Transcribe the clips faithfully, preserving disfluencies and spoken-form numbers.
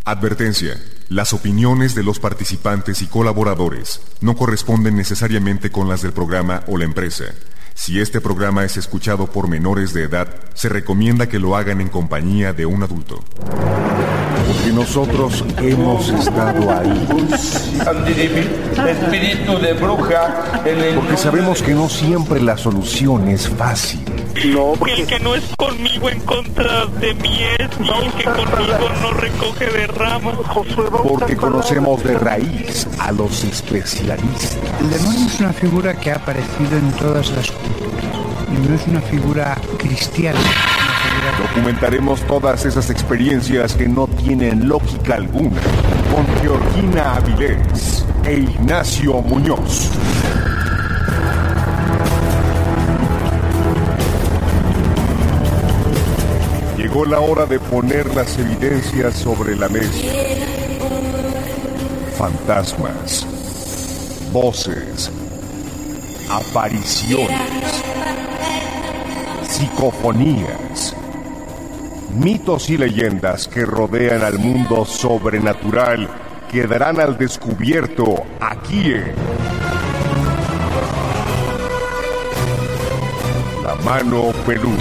Advertencia. Las opiniones de los participantes y colaboradores no corresponden necesariamente con las del programa o la empresa. Si este programa es escuchado por menores de edad, se recomienda que lo hagan en compañía de un adulto. Porque nosotros hemos estado ahí. Espíritu de bruja. Porque sabemos que no siempre la solución es fácil. No, porque el que no es conmigo en contra de mí es, y el que conmigo no recoge de ramas. Porque conocemos de raíz a los especialistas. El demonio es una figura que ha aparecido en todas las culturas y no es una figura cristiana. Documentaremos todas esas experiencias que no tienen lógica alguna con Georgina Avilés e Ignacio Muñoz. Llegó la hora de poner las evidencias sobre la mesa. Fantasmas, voces, apariciones, psicofonías, mitos y leyendas que rodean al mundo sobrenatural quedarán al descubierto aquí en La Mano Peluda.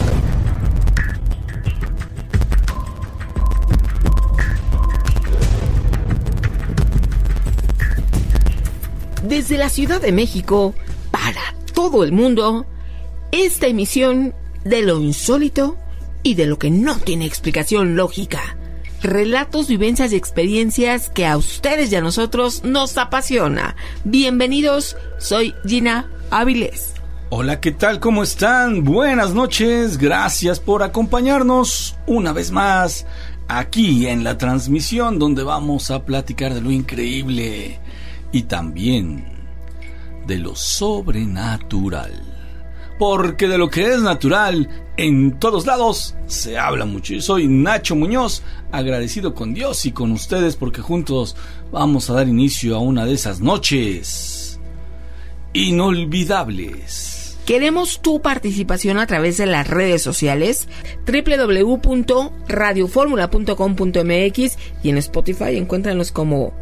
Desde la Ciudad de México, para todo el mundo, esta emisión de lo insólito y de lo que no tiene explicación lógica. Relatos, vivencias y experiencias que a ustedes y a nosotros nos apasiona. Bienvenidos, soy Gina Avilés. Hola, ¿qué tal? ¿Cómo están? Buenas noches, gracias por acompañarnos una vez más aquí en la transmisión donde vamos a platicar de lo increíble y también de lo sobrenatural. Porque de lo que es natural, en todos lados se habla mucho. Yo soy Nacho Muñoz, agradecido con Dios y con ustedes porque juntos vamos a dar inicio a una de esas noches inolvidables. Queremos tu participación a través de las redes sociales doble u doble u doble u punto radio fórmula punto com punto m x y en Spotify encuéntranos como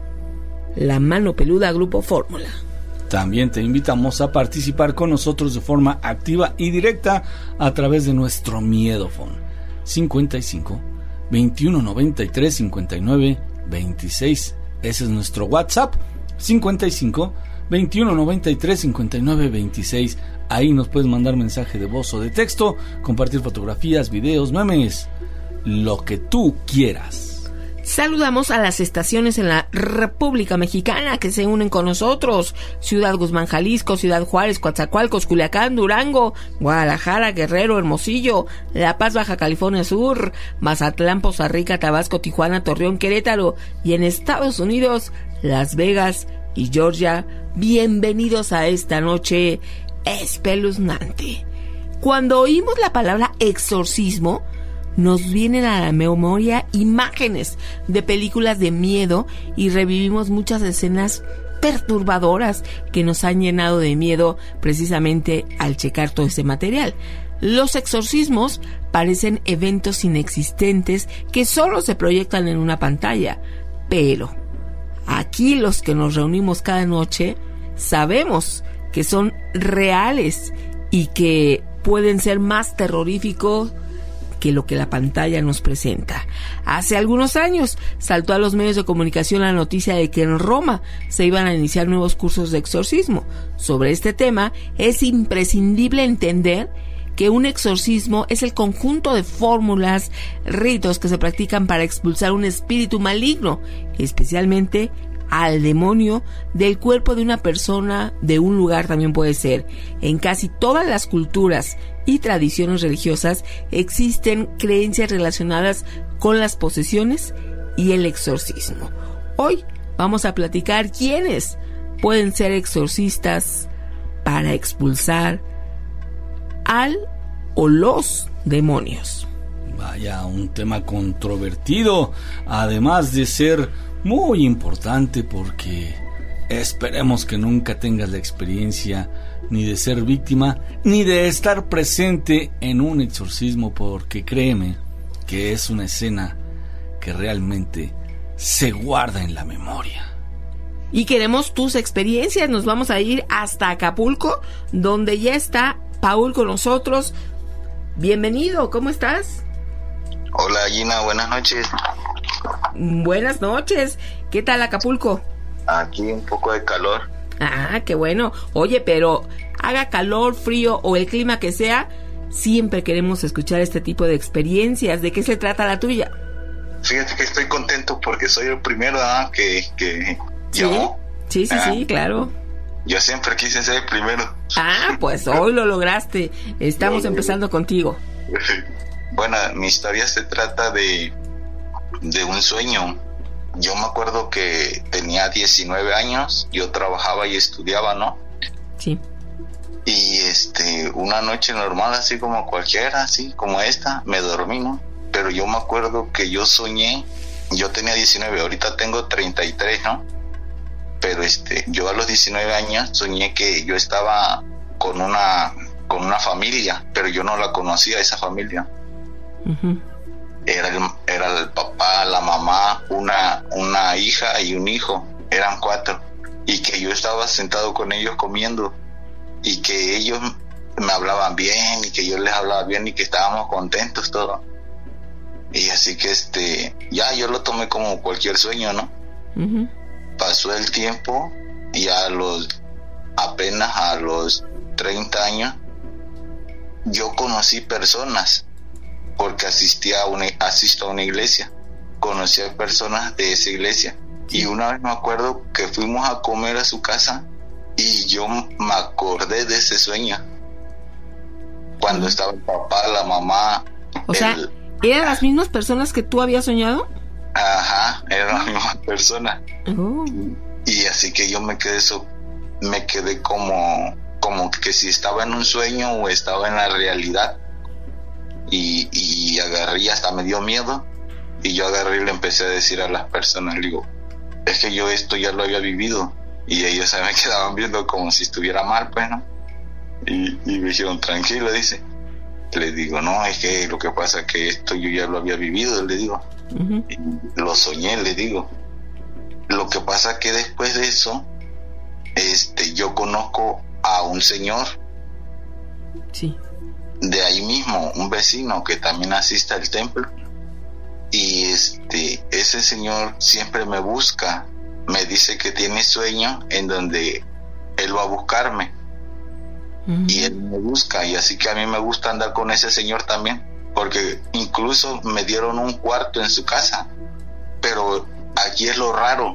La Mano Peluda Grupo Fórmula. También te invitamos a participar con nosotros de forma activa y directa a través de nuestro Miedofon cincuenta y cinco, veintiuno noventa y tres, cincuenta y nueve, veintiséis. Ese es nuestro WhatsApp, cincuenta y cinco, veintiuno noventa y tres, cincuenta y nueve, veintiséis. Ahí nos puedes mandar mensaje de voz o de texto, compartir fotografías, videos, memes, lo que tú quieras. Saludamos a las estaciones en la República Mexicana que se unen con nosotros: Ciudad Guzmán, Jalisco, Ciudad Juárez, Coatzacoalcos, Culiacán, Durango, Guadalajara, Guerrero, Hermosillo, La Paz, Baja California Sur, Mazatlán, Poza Rica, Tabasco, Tijuana, Torreón, Querétaro, y en Estados Unidos, Las Vegas y Georgia. Bienvenidos a esta noche espeluznante. Cuando oímos la palabra exorcismo, nos vienen a la memoria imágenes de películas de miedo y revivimos muchas escenas perturbadoras que nos han llenado de miedo precisamente al checar todo ese material. Los exorcismos parecen eventos inexistentes que solo se proyectan en una pantalla, pero aquí los que nos reunimos cada noche sabemos que son reales y que pueden ser más terroríficos que lo que la pantalla nos presenta. Hace algunos años saltó a los medios de comunicación la noticia de que en Roma se iban a iniciar nuevos cursos de exorcismo. Sobre este tema es imprescindible entender que un exorcismo es el conjunto de fórmulas, ritos que se practican para expulsar un espíritu maligno, especialmente al demonio, del cuerpo de una persona, de un lugar también puede ser. En casi todas las culturas y tradiciones religiosas existen creencias relacionadas con las posesiones y el exorcismo. Hoy vamos a platicar quiénes pueden ser exorcistas para expulsar al o los demonios. Vaya, un tema controvertido, además de ser muy importante porque esperemos que nunca tengas la experiencia ni de ser víctima ni de estar presente en un exorcismo, porque créeme que es una escena que realmente se guarda en la memoria. Y queremos tus experiencias. Nos vamos a ir hasta Acapulco, donde ya está Paul con nosotros. Bienvenido, ¿cómo estás? Hola Gina, buenas noches. Buenas noches. ¿Qué tal Acapulco? Aquí un poco de calor. Ah, qué bueno. Oye, pero haga calor, frío o el clima que sea, siempre queremos escuchar este tipo de experiencias. ¿De qué se trata la tuya? Fíjate que estoy contento porque soy el primero ¿eh? que, que ¿Sí? llamó. Sí, sí, ah, sí, claro. Yo siempre quise ser el primero. Ah, pues hoy lo lograste. Estamos empezando contigo. Bueno, mi historia se trata de, de un sueño. Yo me acuerdo que tenía diecinueve años, yo trabajaba y estudiaba, ¿no? Sí. Y este, una noche normal, así como cualquiera, así como esta, me dormí, ¿no? Pero yo me acuerdo que yo soñé, yo tenía diecinueve, ahorita tengo treinta y tres, ¿no? Pero este, yo a los diecinueve años soñé que yo estaba con una, con una familia, pero yo no la conocía, esa familia. Uh-huh. Era el, era el papá, la mamá, una, una hija y un hijo, eran cuatro. Y que yo estaba sentado con ellos comiendo y que ellos me hablaban bien y que yo les hablaba bien y que estábamos contentos todos. Y así que este, ya yo lo tomé como cualquier sueño, ¿no? Uh-huh. Pasó el tiempo y a los, apenas a los treinta años, yo conocí personas, porque asistía a una, asisto a una iglesia, conocí a personas de esa iglesia. Y una vez me acuerdo que fuimos a comer a su casa y yo me acordé de ese sueño. Cuando uh-huh. estaba el papá, la mamá. O sea, el, ¿eran las mismas personas que tú habías soñado? Ajá, eran las mismas personas. Oh. Y así que yo me quedé so, me quedé como, como que si estaba en un sueño o estaba en la realidad. Y, y agarré y hasta me dio miedo. Y yo agarré y le empecé a decir a las personas, le digo, es que yo esto ya lo había vivido. Y ellos se me quedaban viendo como si estuviera mal, pues, ¿no? Y, y me dijeron, tranquilo, dice. Le digo, no, es que lo que pasa es que esto yo ya lo había vivido, le digo. Uh-huh. Y lo soñé, le digo. Lo que pasa es que después de eso, este, yo conozco a un señor. Sí. De ahí mismo, un vecino que también asiste al templo. Y este, ese señor siempre me busca, me dice que tiene sueño en donde él va a buscarme. Uh-huh. Y él me busca, y así que a mí me gusta andar con ese señor también, porque incluso me dieron un cuarto en su casa. Pero aquí es lo raro,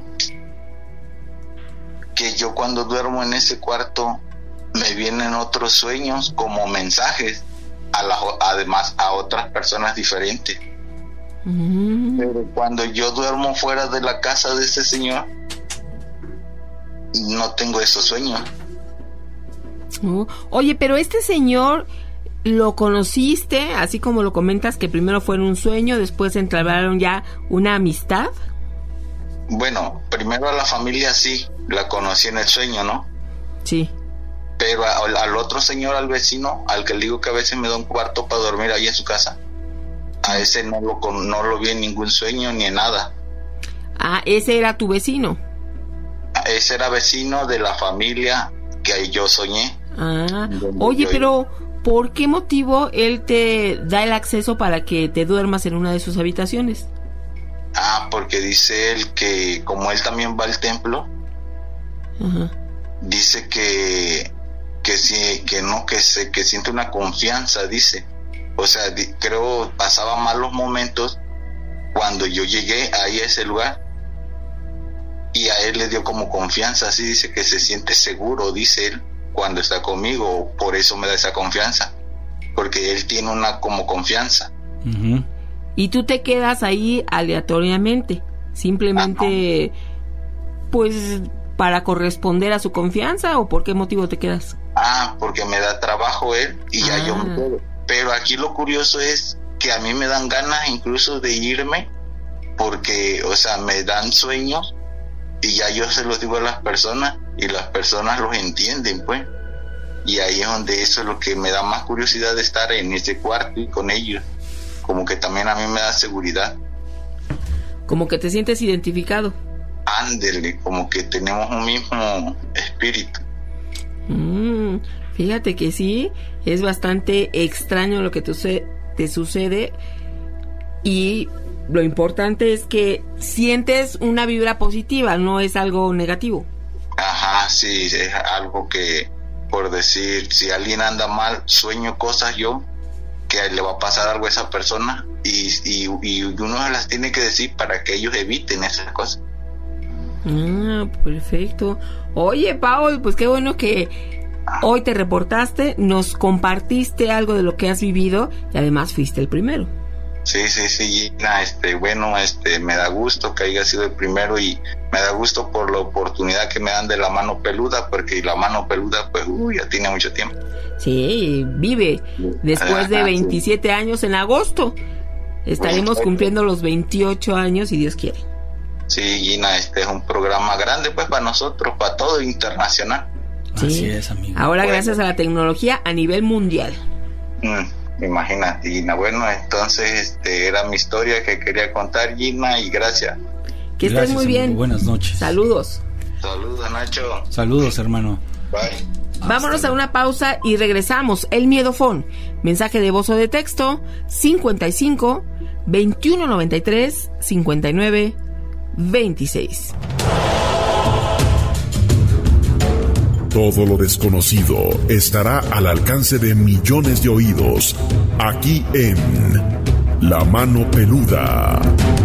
que yo cuando duermo en ese cuarto me vienen otros sueños como mensajes, a la, además a otras personas diferentes. Mm. Pero cuando yo duermo fuera de la casa de ese señor, no tengo esos sueños. Uh, oye, pero este señor, ¿lo conociste? Así como lo comentas, que primero fue en un sueño, después entablaron ya una amistad. Bueno, primero a la familia sí, la conocí en el sueño, ¿no? Sí. Pero al, al otro señor, al vecino, al que le digo que a veces me da un cuarto para dormir ahí en su casa, a ese no lo, no lo vi en ningún sueño ni en nada. Ah, ese era tu vecino. Ese era vecino de la familia que yo soñé. Ah, oye, pero ¿por qué motivo él te da el acceso para que te duermas en una de sus habitaciones? Ah, porque dice él que como él también va al templo, uh-huh. dice que que sí, que no, que se, que siente una confianza, dice. O sea, di, creo pasaba malos momentos cuando yo llegué ahí a ese lugar y a él le dio como confianza, así dice que se siente seguro, dice él, cuando está conmigo, por eso me da esa confianza, porque él tiene una como confianza. Uh-huh. Y tú te quedas ahí aleatoriamente, simplemente, ajá, pues para corresponder a su confianza, ¿o por qué motivo te quedas? Ah, porque me da trabajo él y ya ah. yo me quedo. Pero aquí lo curioso es que a mí me dan ganas incluso de irme, porque, o sea, me dan sueños y ya yo se los digo a las personas y las personas los entienden, pues. Y ahí es donde eso es lo que me da más curiosidad de estar en ese cuarto y con ellos. Como que también a mí me da seguridad. como que te sientes identificado. Ándele, como que tenemos un mismo espíritu. Mm, fíjate que sí, es bastante extraño lo que te, te sucede, y lo importante es que sientes una vibra positiva, no es algo negativo. Ajá, sí, es algo que, por decir, si alguien anda mal, sueño cosas yo, que le va a pasar algo a esa persona, y, y, y uno se las tiene que decir para que ellos eviten esas cosas. Ah, perfecto. Oye, Paul, pues qué bueno que hoy te reportaste, nos compartiste algo de lo que has vivido y además fuiste el primero. Sí, sí, sí, Gina, este, bueno, este, me da gusto que haya sido el primero, y me da gusto por la oportunidad que me dan de la mano peluda, porque la mano peluda, pues, uy, ya tiene mucho tiempo. Sí, vive. Después de veintisiete años en agosto, estaremos cumpliendo los veintiocho años, si Dios quiere. Sí, Gina, este es un programa grande, pues, para nosotros, para todo, internacional. Sí. Así es, amigo. Ahora, bueno, gracias a la tecnología a nivel mundial. Mm. Imagínate, Gina. Bueno, entonces este era mi historia que quería contar, Gina, y gracias. Que estés muy bien. Amigo. Buenas noches. Saludos. Saludos, Nacho. Saludos, hermano. Bye. Vámonos Hasta a una pausa y regresamos. El Miedofón. Mensaje de voz o de texto cincuenta y cinco, veintiuno noventa y tres, cincuenta y nueve, veintiséis. Todo lo desconocido estará al alcance de millones de oídos, aquí en La Mano Peluda.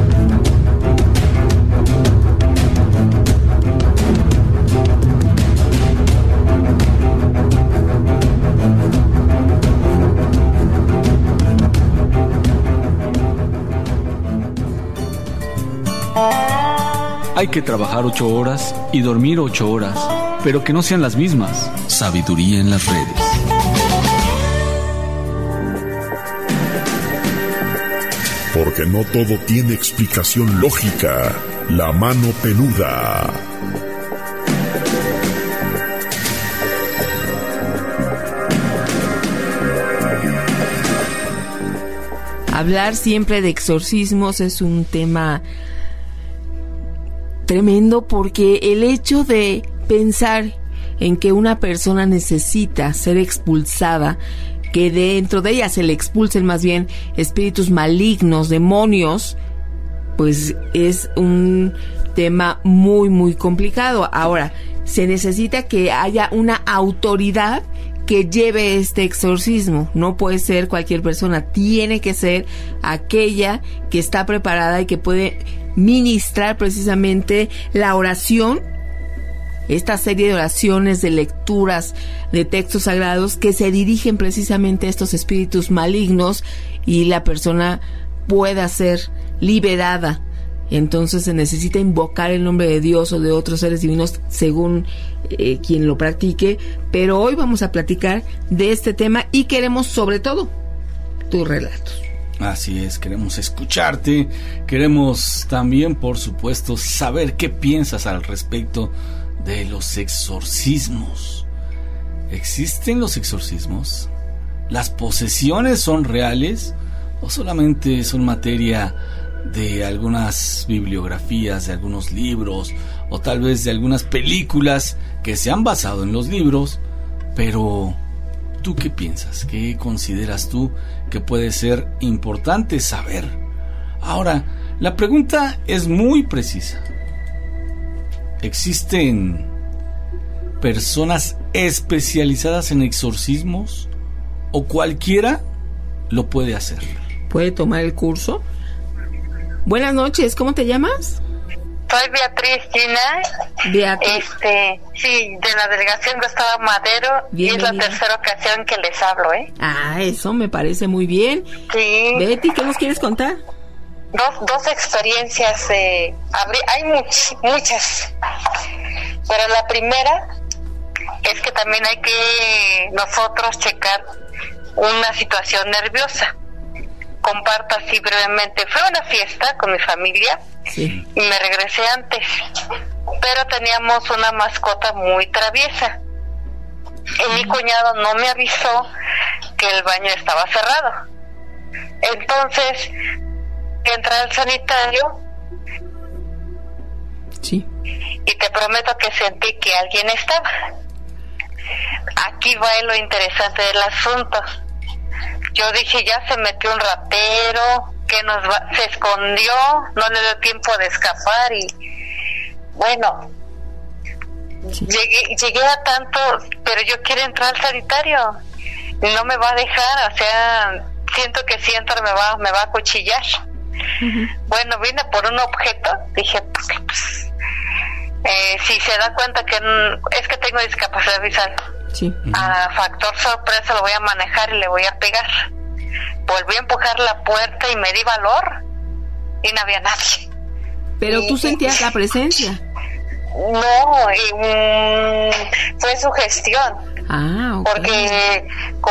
Hay que trabajar ocho horas y dormir ocho horas, pero que no sean las mismas. Sabiduría en las redes. Porque no todo tiene explicación lógica. La Mano Peluda. Hablar siempre de exorcismos es un tema tremendo, porque el hecho de pensar en que una persona necesita ser expulsada, que dentro de ella se le expulsen más bien espíritus malignos, demonios, pues es un tema muy muy complicado. Ahora, se necesita que haya una autoridad que lleve este exorcismo. No puede ser cualquier persona, tiene que ser aquella que está preparada y que puede ministrar precisamente la oración, esta serie de oraciones, de lecturas de textos sagrados que se dirigen precisamente a estos espíritus malignos, y la persona pueda ser liberada. Entonces se necesita invocar el nombre de Dios o de otros seres divinos según eh, quien lo practique. Pero hoy vamos a platicar de este tema y queremos sobre todo tus relatos. Así es, queremos escucharte, queremos también, por supuesto, saber qué piensas al respecto de los exorcismos. ¿Existen los exorcismos? ¿Las posesiones son reales o solamente son materia de algunas bibliografías, de algunos libros, o tal vez de algunas películas que se han basado en los libros? Pero ¿tú qué piensas? ¿Qué consideras tú que puede ser importante saber? Ahora, la pregunta es muy precisa. ¿Existen personas especializadas en exorcismos o cualquiera lo puede hacer? ¿Puede tomar el curso? Buenas noches, ¿cómo te llamas? Soy Beatriz, Gina. Beatriz. Este, sí, de la delegación Gustavo Madero. Bienvenida. Y es la tercera ocasión que les hablo, ¿eh? Ah, eso me parece muy bien. Sí. Betty, ¿qué nos quieres contar? Dos, dos experiencias, eh, hay much, muchas, pero la primera es que también hay que nosotros checar una situación nerviosa. Comparto así brevemente. Fue una fiesta con mi familia, sí, y me regresé antes, pero teníamos una mascota muy traviesa y mi cuñado no me avisó que el baño estaba cerrado. Entonces entré al sanitario Sí. Y te prometo que sentí que alguien estaba. Aquí va lo interesante del asunto. Yo dije, ya se metió un ratero, que nos va, se escondió, no le dio tiempo de escapar y bueno, sí. llegué, llegué a tanto, pero yo quiero entrar al sanitario, no me va a dejar, o sea, siento que si entro me va, me va a cuchillar. Uh-huh. Bueno, vine por un objeto, dije, pues, pues eh, si se da cuenta que es que tengo discapacidad visual, sí. Uh-huh. A factor sorpresa lo voy a manejar y le voy a pegar. Volví a empujar la puerta y me di valor y no había nadie. Pero y, tú sentías y, la presencia. No, y, um, fue su gestión. Ah, okay. Porque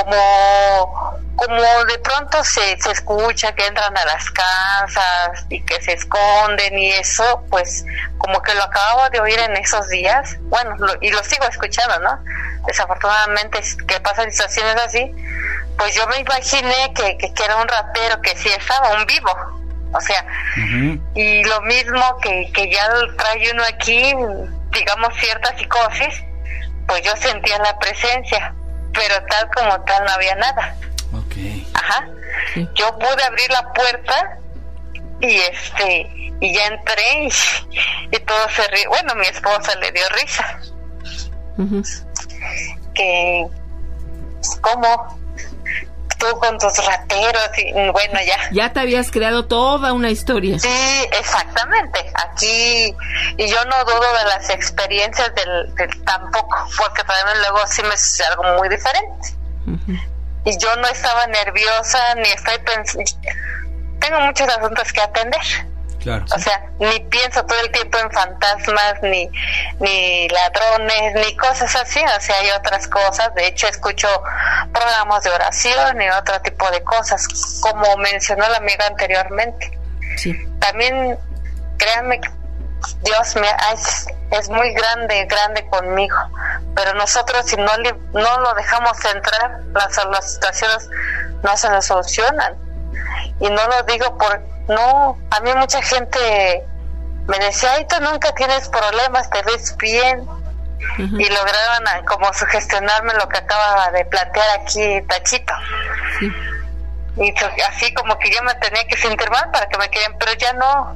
como como de pronto se, se escucha que entran a las casas y que se esconden y eso, pues como que lo acababa de oír en esos días, bueno, lo, y lo sigo escuchando, ¿no? Desafortunadamente que pasan situaciones así, pues yo me imaginé que, que, que era un ratero, que sí estaba, un vivo, o sea, uh-huh. Y lo mismo que, que ya trae uno aquí, digamos, cierta psicosis, pues yo sentía la presencia, pero tal como tal no había nada. Okay. Ajá. Sí. Yo pude abrir la puerta y este y ya entré y, y todo se ríe. Bueno, mi esposa le dio risa. Uh-huh. Que cómo tú con tus rateros y bueno, ya. Ya te habías creado toda una historia. Sí, exactamente. Aquí y yo no dudo de las experiencias del, del tampoco, porque también luego sí me sucede algo muy diferente. Uh-huh. Y yo no estaba nerviosa, ni estoy pensando, tengo muchos asuntos que atender. Claro. O sea, ni pienso todo el tiempo en fantasmas, ni ni ladrones, ni cosas así. O sea, hay otras cosas. De hecho, escucho programas de oración y otro tipo de cosas, como mencionó la amiga anteriormente. Sí. También, créanme, Dios me es, es muy grande, grande conmigo. Pero nosotros, si no, le, no lo dejamos entrar, las, las situaciones no se nos solucionan. Y no lo digo por... No, a mí mucha gente me decía, ay, tú nunca tienes problemas, te ves bien. Uh-huh. Y lograron como sugestionarme lo que acaba de plantear aquí Tachito. Sí. Y así como que yo me tenía que sentir mal para que me quieran, pero ya no.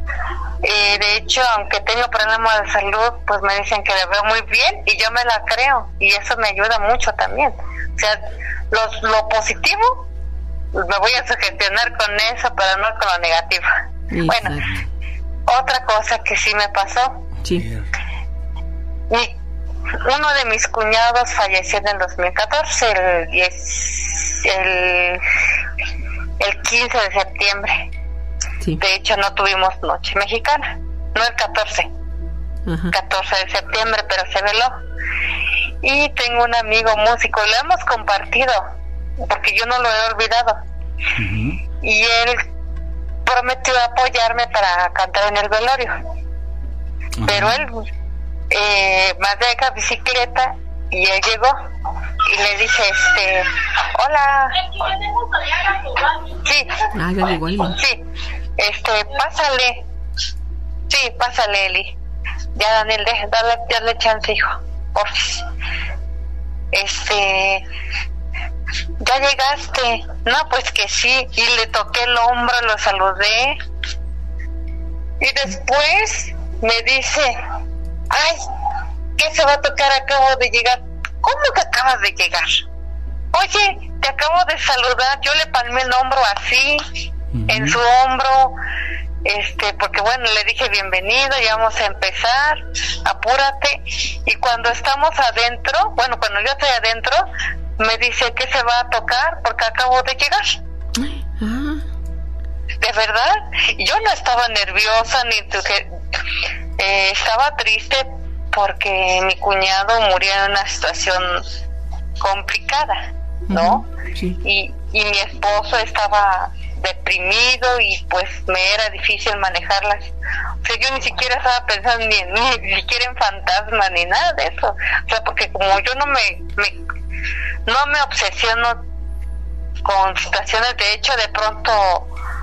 Y de hecho, aunque tengo problemas de salud, pues me dicen que le veo muy bien y yo me la creo. Y eso me ayuda mucho también. O sea, los, lo positivo... me voy a sugestionar con eso, pero no con lo negativo. Exacto. Bueno, otra cosa que sí me pasó. Sí. Mi, uno de mis cuñados falleció en el dos mil catorce, el, diez, el, el quince de septiembre. Sí. De hecho, no tuvimos noche mexicana, no el catorce. Ajá. catorce de septiembre, pero se veló. Y tengo un amigo músico, lo hemos compartido, porque yo no lo he olvidado. Uh-huh. Y él prometió apoyarme para cantar en el velorio. Uh-huh. Pero él eh, me deja bicicleta y él llegó y le dije, este, hola. Sí. Ah, ya llegó alguien. Sí. Este, pásale. Sí, pásale, Eli. Ya, Daniel, deja, dale, dale chance, hijo. Porfis. Este... ¿Ya llegaste? No, pues que sí. Y le toqué el hombro, lo saludé. Y después me dice, ay, ¿qué se va a tocar? Acabo de llegar. ¿Cómo que acabas de llegar? Oye, te acabo de saludar. Yo le palmé el hombro así, uh-huh. En su hombro, este, porque bueno, le dije bienvenido, ya vamos a empezar, apúrate. Y cuando estamos adentro, bueno, cuando yo estoy adentro, me dice que se va a tocar porque acabo de llegar. Ah. De verdad, yo no estaba nerviosa ni que eh, estaba triste porque mi cuñado murió en una situación complicada, ¿no? Uh-huh. Sí. Y, y mi esposo estaba deprimido y pues me era difícil manejarlas. O sea, yo ni siquiera estaba pensando ni, ni, ni siquiera en fantasmas ni nada de eso. O sea, porque como yo no me, me no me obsesiono con situaciones, de hecho de pronto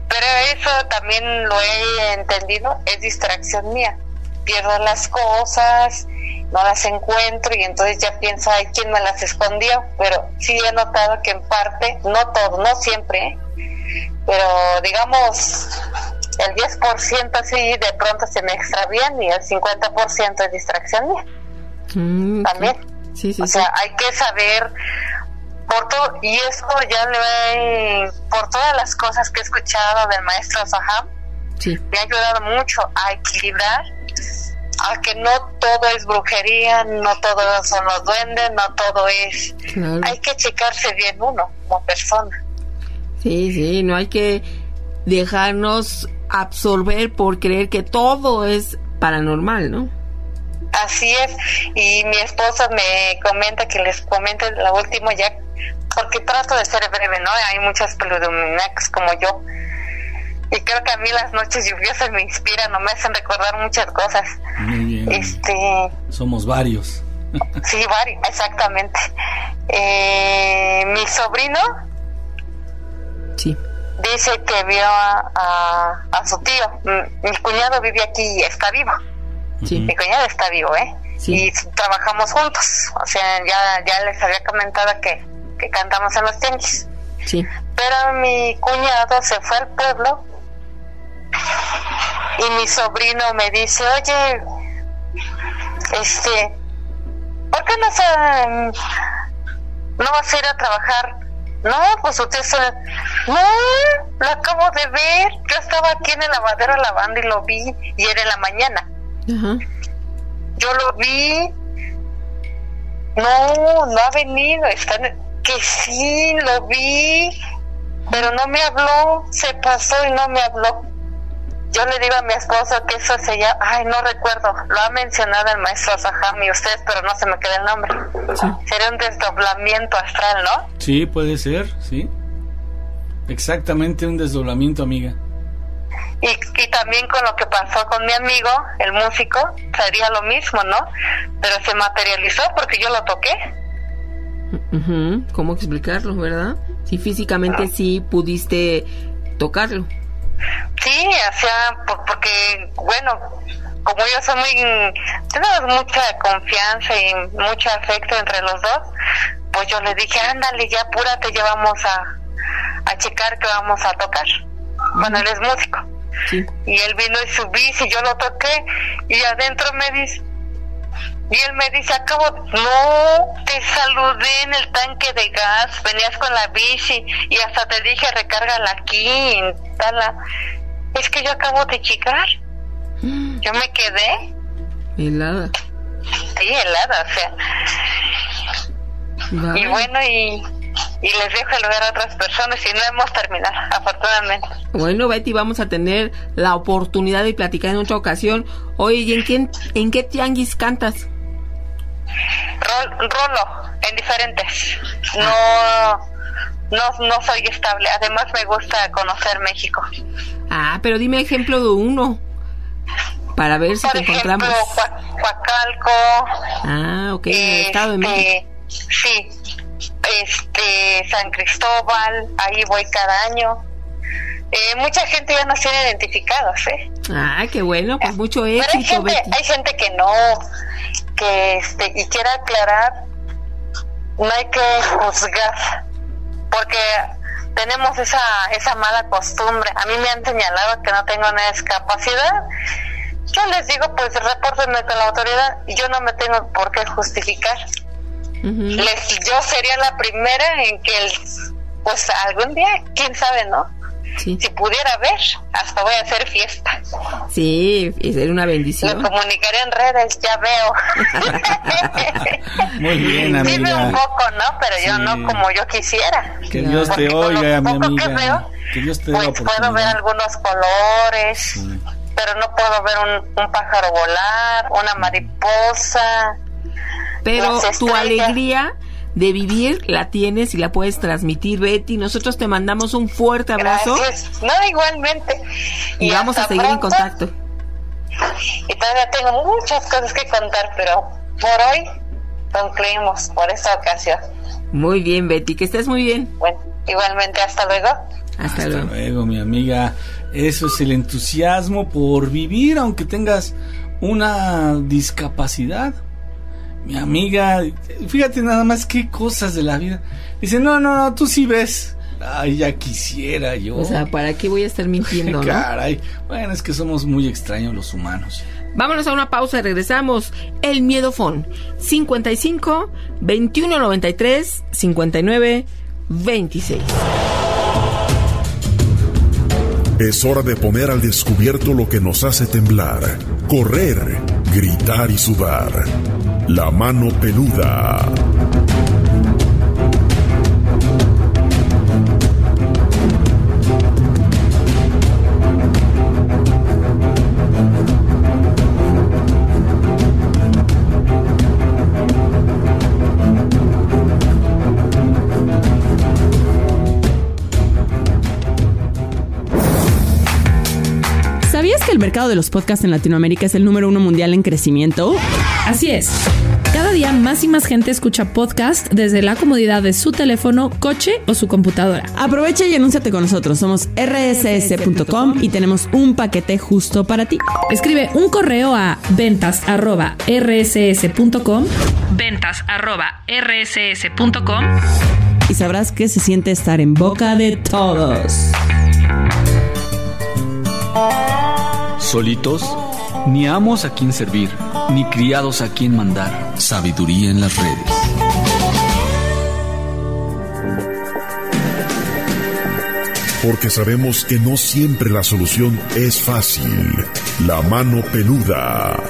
Pero eso también lo he entendido, es distracción mía. Pierdo las cosas, no las encuentro y entonces ya pienso, ay, ¿quién me las escondió? Pero sí he notado que en parte, no todo, no siempre, ¿eh? Pero digamos, el diez por ciento sí de pronto se me extravían y el cincuenta por ciento es distracción mía. Mm, también. Sí, sí, o sea, sí. Hay que saber por todo, y esto ya le he, por todas las cosas que he escuchado del maestro Saham, sí. Me ha ayudado mucho a equilibrar, a que no todo es brujería, no todo son los duendes, no todo es... Claro. Hay que checarse bien uno como persona. Sí, sí, no hay que dejarnos absorber por creer que todo es paranormal, ¿no? Así es, y mi esposa me comenta que les comente la última ya, porque trato de ser breve, ¿no? Hay muchas peludominiacas como yo, y creo que a mí las noches lluviosas me inspiran, no me hacen recordar muchas cosas. Muy bien. Este, somos varios. Sí, varios, exactamente. Eh, mi sobrino sí. dice que vio a, a, a su tío. Mi, mi cuñado vive aquí y está vivo. Sí. Mi cuñado está vivo, ¿eh? Sí. Y trabajamos juntos. O sea, ya, ya les había comentado que, que cantamos en los tianguis. Sí. Pero mi cuñado se fue al pueblo y mi sobrino me dice, oye, este, ¿por qué no se, no vas a ir a trabajar? No, pues usted se, no, lo acabo de ver. Yo estaba aquí en el lavadero lavando y lo vi, y era en la mañana. Uh-huh. Yo lo vi. No, no ha venido. Está en, que sí, lo vi, pero no me habló. Se pasó y no me habló. Yo le digo a mi esposo que eso se llama, ay, no recuerdo, lo ha mencionado el maestro Saham y ustedes, pero no se me queda el nombre. Sí. Sería un desdoblamiento astral, ¿no? Sí, puede ser, sí. Exactamente, un desdoblamiento, amiga. Y, y también con lo que pasó con mi amigo, el músico, sería lo mismo, ¿no? Pero se materializó porque yo lo toqué. Uh-huh. ¿Cómo explicarlo, verdad? Si físicamente uh-huh. sí pudiste tocarlo. Sí, o sea, por, porque, bueno, como yo soy muy... tenemos mucha confianza y mucho afecto entre los dos, pues yo le dije, ándale, ya apúrate, ya vamos a, a checar que vamos a tocar. Uh-huh. Bueno, él es músico. Sí. Y él vino y subí, y yo lo toqué, y adentro me dice... Y él me dice, acabo, no, te saludé en el tanque de gas, venías con la bici y hasta te dije, recárgala aquí, instala. Es que yo acabo de llegar. Yo me quedé helada. Sí, helada, o sea. Vale. Y bueno, y, y les dejo el lugar a otras personas y no hemos terminado, afortunadamente. Bueno, Betty, vamos a tener la oportunidad de platicar en otra ocasión. Oye, ¿y en qué, en qué tianguis cantas? Rol, rolo, en diferentes. No, no, no soy estable. Además me gusta conocer México. Ah, pero dime ejemplo de uno para ver si Por te ejemplo, encontramos. Coacalco. Ah, ok, en el Estado de México. Sí, este, San Cristóbal, ahí voy cada año. Eh, mucha gente ya nos tiene identificados, ¿eh? Ah, qué bueno, pues mucho éxito. Pero hay gente, Betty. hay gente que no, que este, y quiero aclarar, no hay que juzgar, porque tenemos esa esa mala costumbre. A mí me han señalado que no tengo una discapacidad. Yo les digo, pues repórtenme con la autoridad y yo no me tengo por qué justificar. Uh-huh. Les, yo sería la primera en que, el, pues algún día, quién sabe, ¿no? Sí. Si pudiera ver, hasta voy a hacer fiesta. Sí, y sería una bendición. Lo comunicaré en redes, ya veo. Muy bien, amiga. Sí veo un poco, ¿no? Pero sí. yo no como yo quisiera. Que Dios Porque te oiga, mi amiga. Que, veo, que Dios te pues puedo ver algunos colores, sí. pero no puedo ver un, un pájaro volar, una mariposa. Pero tu alegría de vivir la tienes y la puedes transmitir, Betty. Nosotros te mandamos un fuerte abrazo. Gracias. No, igualmente. Y, y vamos a seguir pronto. en contacto. Y todavía tengo muchas cosas que contar, pero por hoy concluimos por esta ocasión. Muy bien, Betty, que estés muy bien. Bueno, igualmente, hasta luego. Hasta, Hasta luego. luego, mi amiga. Eso es el entusiasmo por vivir, aunque tengas una discapacidad. Mi amiga, fíjate nada más qué cosas de la vida. Dice, no, no, no, tú sí ves. Ay, ya quisiera yo. O sea, ¿para qué voy a estar mintiendo, no? Caray. Bueno, es que somos muy extraños los humanos. Vámonos a una pausa y regresamos. El Miedofón. cincuenta y cinco, veintiuno noventa y tres, cincuenta y nueve, veintiséis. Es hora de poner al descubierto lo que nos hace temblar, correr, gritar y sudar. La mano peluda. ¿Sabías que el mercado de los podcasts en Latinoamérica es el número uno mundial en crecimiento? Así es. Cada día más y más gente escucha podcast desde la comodidad de su teléfono, coche o su computadora. Aprovecha y anúnciate con nosotros. Somos erre ese ese punto com y tenemos un paquete justo para ti. Escribe un correo a ventas arroba erre ese ese punto com, ventas arroba erre ese ese punto com, y sabrás que se siente estar en boca de todos. Solitos, ni amos a quien servir, ni criados a quien mandar. Sabiduría en las redes. Porque sabemos que no siempre la solución es fácil. La mano peluda.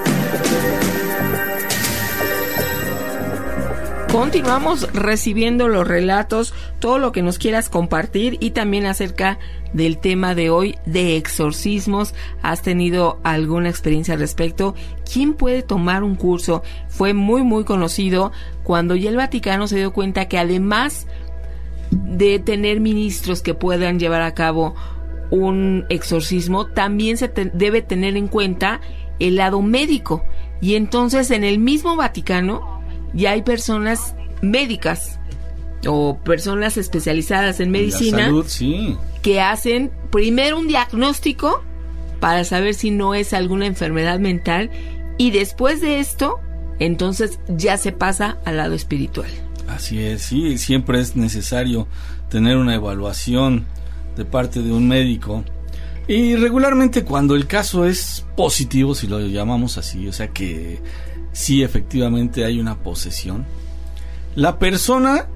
Continuamos recibiendo los relatos, todo lo que nos quieras compartir y también acerca del tema de hoy de exorcismos. ¿Has tenido alguna experiencia al respecto? ¿Quién puede tomar un curso? Fue muy muy conocido cuando ya el Vaticano se dio cuenta que además de tener ministros que puedan llevar a cabo un exorcismo, también se te- debe tener en cuenta el lado médico. Y entonces en el mismo Vaticano ya hay personas médicas o personas especializadas en medicina, La salud, sí, que hacen primero un diagnóstico para saber si no es alguna enfermedad mental y después de esto, entonces ya se pasa al lado espiritual. Así es, sí, siempre es necesario tener una evaluación de parte de un médico. Y regularmente cuando el caso es positivo, si lo llamamos así, o sea que sí efectivamente hay una posesión, la persona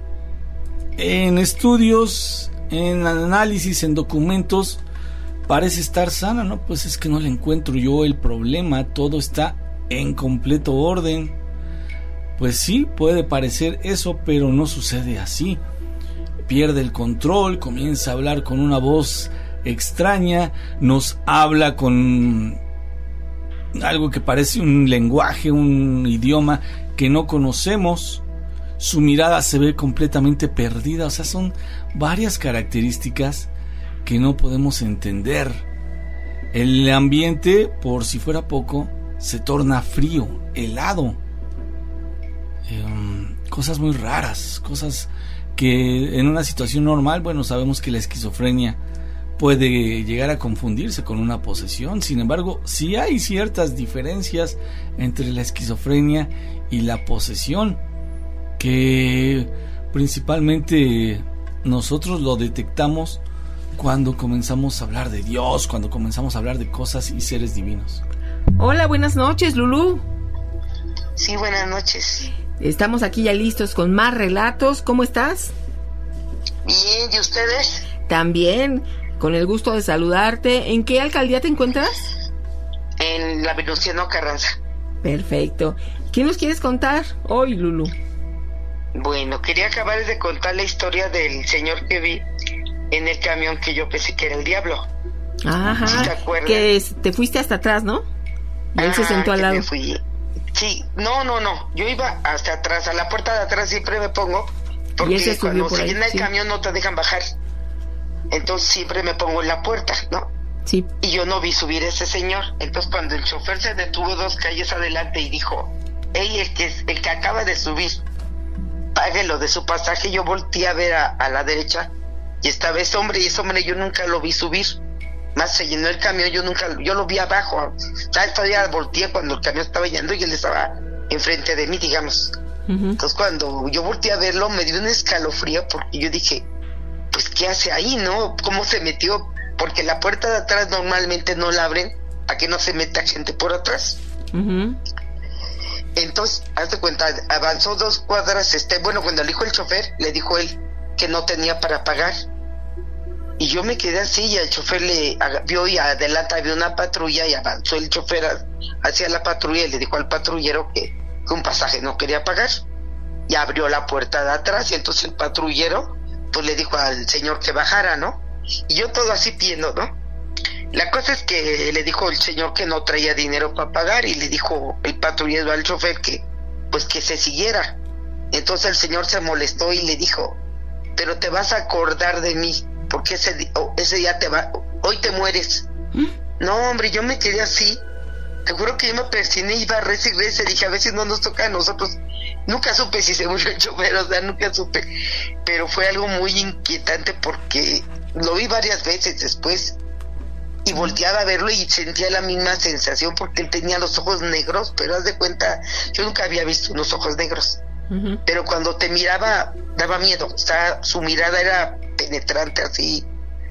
en estudios, en análisis, en documentos, parece estar sana, ¿no? Pues es que no le encuentro yo el problema, todo está en completo orden. Pues sí, puede parecer eso, pero no sucede así. Pierde el control, comienza a hablar con una voz extraña, nos habla con algo que parece un lenguaje, un idioma que no conocemos. Su mirada se ve completamente perdida, o sea, son varias características que no podemos entender. El ambiente, por si fuera poco, se torna frío, helado. Eh, cosas muy raras, cosas que en una situación normal, bueno, sabemos que la esquizofrenia puede llegar a confundirse con una posesión. Sin embargo, sí hay ciertas diferencias entre la esquizofrenia y la posesión, que principalmente nosotros lo detectamos cuando comenzamos a hablar de Dios, cuando comenzamos a hablar de cosas y seres divinos. Hola, buenas noches, Lulú. Sí, buenas noches. Estamos aquí ya listos con más relatos. ¿Cómo estás? Bien, ¿y ustedes? También, con el gusto de saludarte. ¿En qué alcaldía te encuentras? En la Venustiano Carranza. Perfecto. ¿Qué nos quieres contar hoy, Lulú? Bueno, quería acabar de contar la historia del señor que vi en el camión que yo pensé que era el diablo. Ajá. ¿Sí te acuerdas? Que es- te fuiste hasta atrás, ¿no? Y él se Ah, sentó al que lado. me fui. Sí, no, no, no. Yo iba hasta atrás, a la puerta de atrás siempre me pongo, porque Y él se subió cuando por se ahí, llena el sí. camión no te dejan bajar. Entonces siempre me pongo en la puerta, ¿no? Sí. Y yo no vi subir a ese señor. Entonces cuando el chofer se detuvo dos calles adelante y dijo, hey, el que, el que acaba de subir, páguelo de su pasaje, yo volteé a ver a, a la derecha y estaba ese hombre, y ese hombre yo nunca lo vi subir. Más se llenó el camión, yo nunca, yo lo vi abajo, ¿sabes? Todavía volteé cuando el camión estaba llenando y él estaba enfrente de mí, digamos. Uh-huh. Entonces cuando yo volteé a verlo, me dio un escalofrío porque yo dije, pues ¿qué hace ahí, no? ¿Cómo se metió? Porque la puerta de atrás normalmente no la abren para que no se meta gente por atrás. Uh-huh. Entonces, hazte cuenta, avanzó dos cuadras, este, bueno, cuando le dijo el chofer, le dijo él que no tenía para pagar. Y yo me quedé así, y el chofer le vio y adelante había una patrulla, y avanzó el chofer hacia la patrulla y le dijo al patrullero que, que un pasaje no quería pagar, y abrió la puerta de atrás, y entonces el patrullero pues le dijo al señor que bajara, ¿no? Y yo todo así viendo, ¿no? La cosa es que le dijo el señor que no traía dinero para pagar, y le dijo el patrullero al chofer que pues que se siguiera. Entonces el señor se molestó y le dijo, pero te vas a acordar de mí, porque ese, oh, ese día te va, hoy te mueres. ¿Mm? No, hombre, yo me quedé así, te juro que yo me persiné y iba a reza y reza, dije, a ver si no nos toca a nosotros. Nunca supe si se murió el chofer, o sea, nunca supe, pero fue algo muy inquietante porque lo vi varias veces después y volteaba a verlo y sentía la misma sensación porque él tenía los ojos negros, pero haz de cuenta, yo nunca había visto unos ojos negros. Uh-huh. Pero cuando te miraba daba miedo, o sea, su mirada era penetrante, así.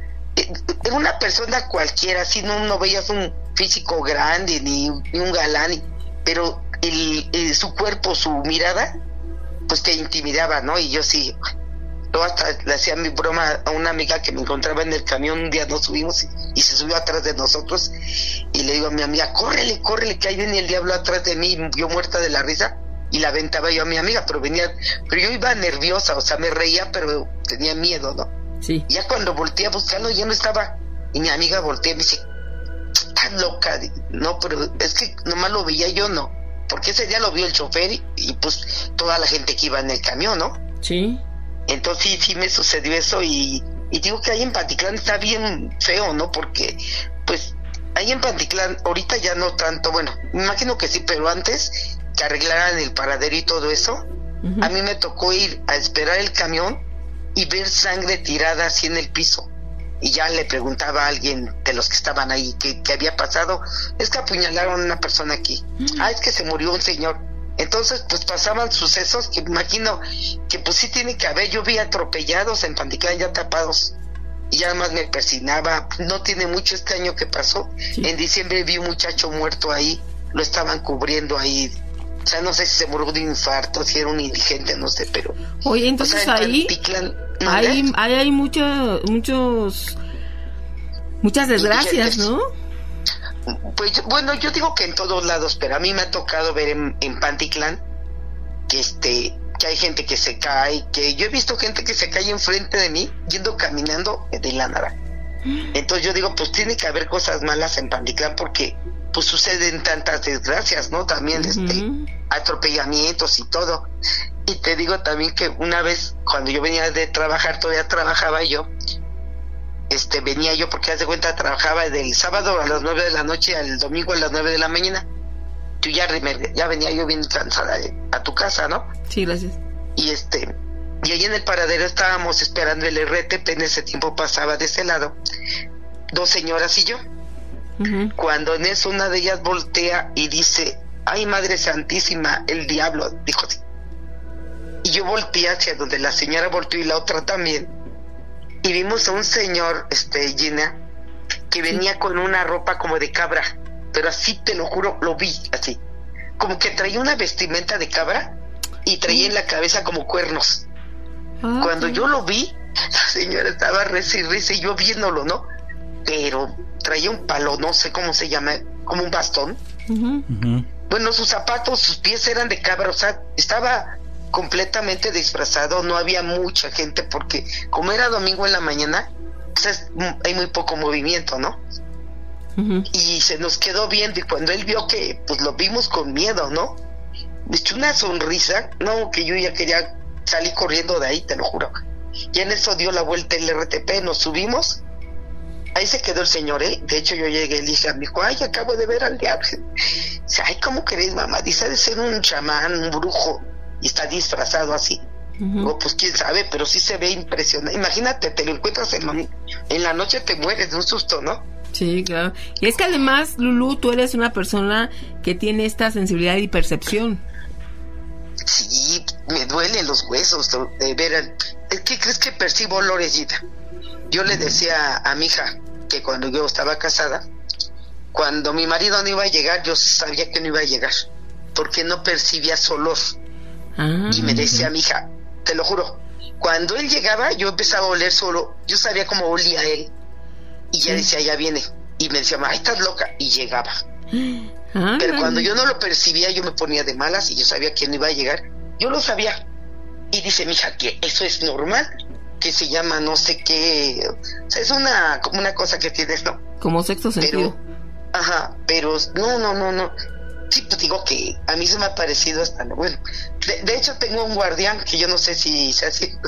Era una persona cualquiera, así, no, no veías un físico grande ni, ni un galán, ni, pero el, el, su cuerpo, su mirada, pues te intimidaba, ¿no? Y yo sí, luego hasta le hacía mi broma a una amiga que me encontraba en el camión, un día nos subimos y, y se subió atrás de nosotros, y le digo a mi amiga, córrele, córrele, que ahí viene el diablo atrás de mí, yo muerta de la risa, y la aventaba yo a mi amiga, pero venía, pero yo iba nerviosa, o sea, me reía, pero tenía miedo, ¿no? Sí. Ya cuando volteé a buscarlo, ya no estaba, y mi amiga volteó y me dice, estás loca, no, pero es que nomás lo veía yo, no, porque ese día lo vio el chofer y, y pues toda la gente que iba en el camión, ¿no? Sí. Entonces sí, sí me sucedió eso, y, y digo que ahí en Pantitlán está bien feo, ¿no? Porque, pues, ahí en Pantitlán, ahorita ya no tanto, bueno, me imagino que sí, pero antes que arreglaran el paradero y todo eso, uh-huh. A mí me tocó ir a esperar el camión y ver sangre tirada así en el piso, y ya le preguntaba a alguien de los que estaban ahí qué, qué había pasado. Es que apuñalaron a una persona aquí. Uh-huh. Ah, es que se murió un señor. Entonces pues pasaban sucesos que imagino que pues sí tiene que haber. Yo vi atropellados en Pantitlán ya tapados, y ya más me persinaba. No tiene mucho este año que pasó, sí. En diciembre vi un muchacho muerto ahí, lo estaban cubriendo ahí. O sea, no sé si se murió de un infarto, si era un indigente, no sé, pero... Oye, entonces o sea, ahí Pantitlán, ¿no? hay, hay, hay muchos, muchos, muchas desgracias, ¿no? Pues, bueno, yo digo que en todos lados, pero a mí me ha tocado ver en, en Pantitlán que este, que hay gente que se cae, que yo he visto gente que se cae enfrente de mí, yendo caminando de la nada. Entonces yo digo, pues tiene que haber cosas malas en Pantitlán porque... pues suceden tantas desgracias, ¿no? También uh-huh. este atropellamientos y todo. Y te digo también que una vez cuando yo venía de trabajar, todavía trabajaba yo, este venía yo porque haz de cuenta trabajaba del sábado a las nueve de la noche al domingo a las nueve de la mañana. Yo ya, ya venía yo bien cansada a tu casa, ¿no? Sí, gracias. Y este y ahí en el paradero estábamos esperando el R T P, en ese tiempo pasaba de ese lado dos señoras y yo. Uh-huh. Cuando en eso una de ellas voltea y dice, ay Madre Santísima, el diablo, dijo así. Y yo volteé hacia donde la señora volteó y la otra también, y vimos a un señor, este Gina, que venía sí. con una ropa como de cabra, pero así te lo juro, lo vi así, como que traía una vestimenta de cabra y traía uh-huh. en la cabeza como cuernos. Uh-huh. Cuando yo lo vi, la señora estaba risa y risa y yo viéndolo, ¿no? Pero traía un palo, no sé cómo se llama, como un bastón. Uh-huh. Uh-huh. Bueno, sus zapatos, sus pies eran de cabra, o sea, estaba completamente disfrazado, no había mucha gente porque como era domingo en la mañana, pues es, hay muy poco movimiento, ¿no? Uh-huh. Y se nos quedó viendo, y cuando él vio que, pues lo vimos con miedo, ¿no? Me echó una sonrisa, no, que yo ya quería salir corriendo de ahí, te lo juro. Y en eso dio la vuelta el R T P, nos subimos. Ahí se quedó el señor, ¿eh? De hecho yo llegué y le dije a mi hijo, ay, acabo de ver al diablo. Dice, ay, ¿cómo crees, mamá? Dice, ha de ser un chamán, un brujo, y está disfrazado así. Uh-huh. O pues quién sabe, pero sí se ve impresionante. Imagínate, te lo encuentras en, la, en la noche, te mueres de un susto, ¿no? Sí, claro. Y es que además, Lulú, tú eres una persona que tiene esta sensibilidad y percepción. Sí, me duelen los huesos de ver. ¿Qué crees que percibo olores, Gita? Yo le decía a mi hija que cuando yo estaba casada, cuando mi marido no iba a llegar, yo sabía que no iba a llegar, porque no percibía su olor. Ah, y me decía mi hija, te lo juro, cuando él llegaba, yo empezaba a oler solo, yo sabía cómo olía él, y ya sí. decía, ya viene, y me decía, ay, estás loca, y llegaba. Ah, pero no. Cuando yo no lo percibía, yo me ponía de malas, y yo sabía que no iba a llegar, yo lo sabía. Y dice mi hija que eso es normal, que se llama no sé qué, o sea, es una como una cosa que tienes, ¿no? Como sexto sentido. Pero, ajá, pero no, no, no, no. Sí, pues digo que a mí se me ha parecido hasta, bueno, de, de hecho tengo un guardián que yo no sé si se hace,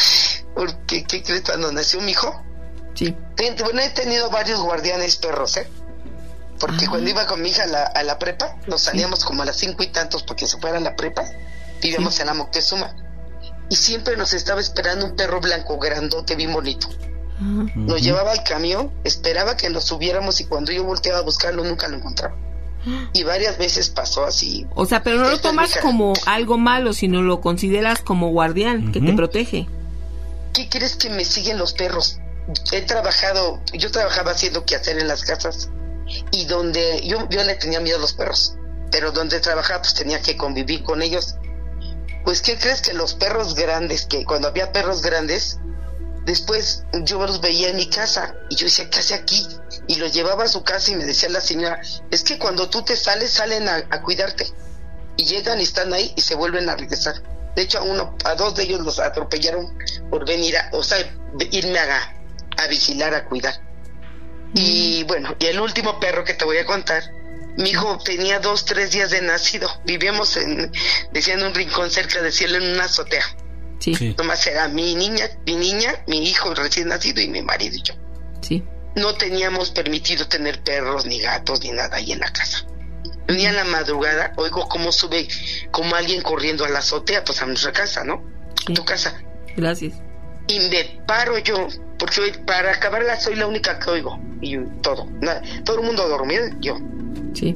porque, ¿qué crees? Cuando nació mi hijo, sí. Bueno, he tenido varios guardianes perros, ¿eh? Porque ah. cuando iba con mi hija a la, a la prepa, nos salíamos sí. como a las cinco y tantos porque se fuera a la prepa, vivíamos sí. en la Moctezuma. Y siempre nos estaba esperando un perro blanco grandote, bien bonito. Uh-huh. Nos llevaba al camión, esperaba que nos subiéramos y cuando yo volteaba a buscarlo nunca lo encontraba. Uh-huh. Y varias veces pasó así. O sea, pero no lo tomas como algo malo, sino lo consideras como guardián, uh-huh. que te protege. ¿Qué crees que me siguen los perros? He trabajado, yo trabajaba haciendo quehacer en las casas y donde yo, yo le tenía miedo a los perros, pero donde trabajaba pues tenía que convivir con ellos. Pues, ¿qué crees? Que los perros grandes, que cuando había perros grandes, después yo los veía en mi casa, y yo decía, ¿qué hace aquí? Y los llevaba a su casa y me decía la señora, es que cuando tú te sales, salen a, a cuidarte, y llegan y están ahí y se vuelven a regresar. De hecho, a uno, a dos de ellos los atropellaron por venir a, o sea, irme a, a vigilar, a cuidar. Mm. Y bueno, y el último perro que te voy a contar, mi hijo tenía dos, tres días de nacido. Vivíamos en, decía, en un rincón cerca del cielo, en una azotea. Sí. sí. Nomás era mi niña, mi niña, mi hijo recién nacido y mi marido y yo. Sí. No teníamos permitido tener perros, ni gatos, ni nada ahí en la casa. Un día en la madrugada, oigo cómo sube, como alguien corriendo a la azotea, pues a nuestra casa, ¿no? Sí. Tu casa. Gracias. Y me paro yo, porque hoy, para acabarla soy la única que oigo. Y yo, todo, nada, todo el mundo dormido, yo. Sí.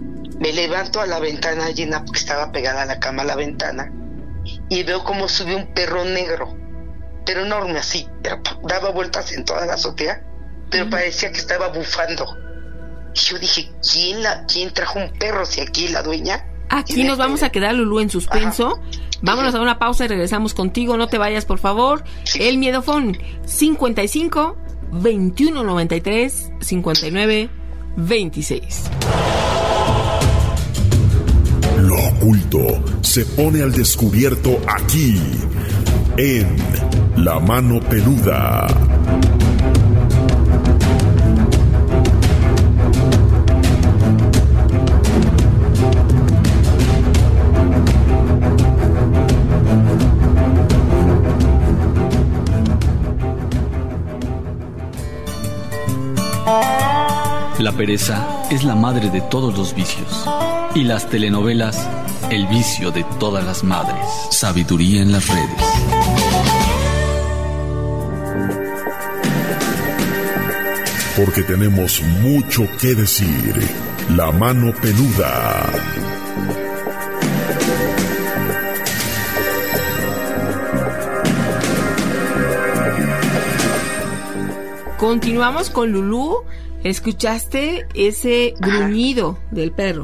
Me levanto a la ventana llena porque estaba pegada a la cama a la ventana y veo cómo sube un perro negro, pero enorme así, daba vueltas en toda la azotea, pero mm. parecía que estaba bufando. Y yo dije, ¿quién la, quién trajo un perro? Si aquí la dueña. Aquí nos vamos a quedar, Lulú, en suspenso. Ajá. Vámonos a una pausa y regresamos contigo. No te vayas, por favor. Sí. El Miedofón cincuenta y cinco, veintiuno noventa y tres, cincuenta y nueve veintiséis. Lo oculto se pone al descubierto aquí, en La Mano Peluda. La pereza es la madre de todos los vicios. Y las telenovelas, el vicio de todas las madres. Sabiduría en las redes. Porque tenemos mucho que decir. La Mano Peluda. Continuamos con Lulú. ¿Escuchaste ese gruñido Ajá. del perro?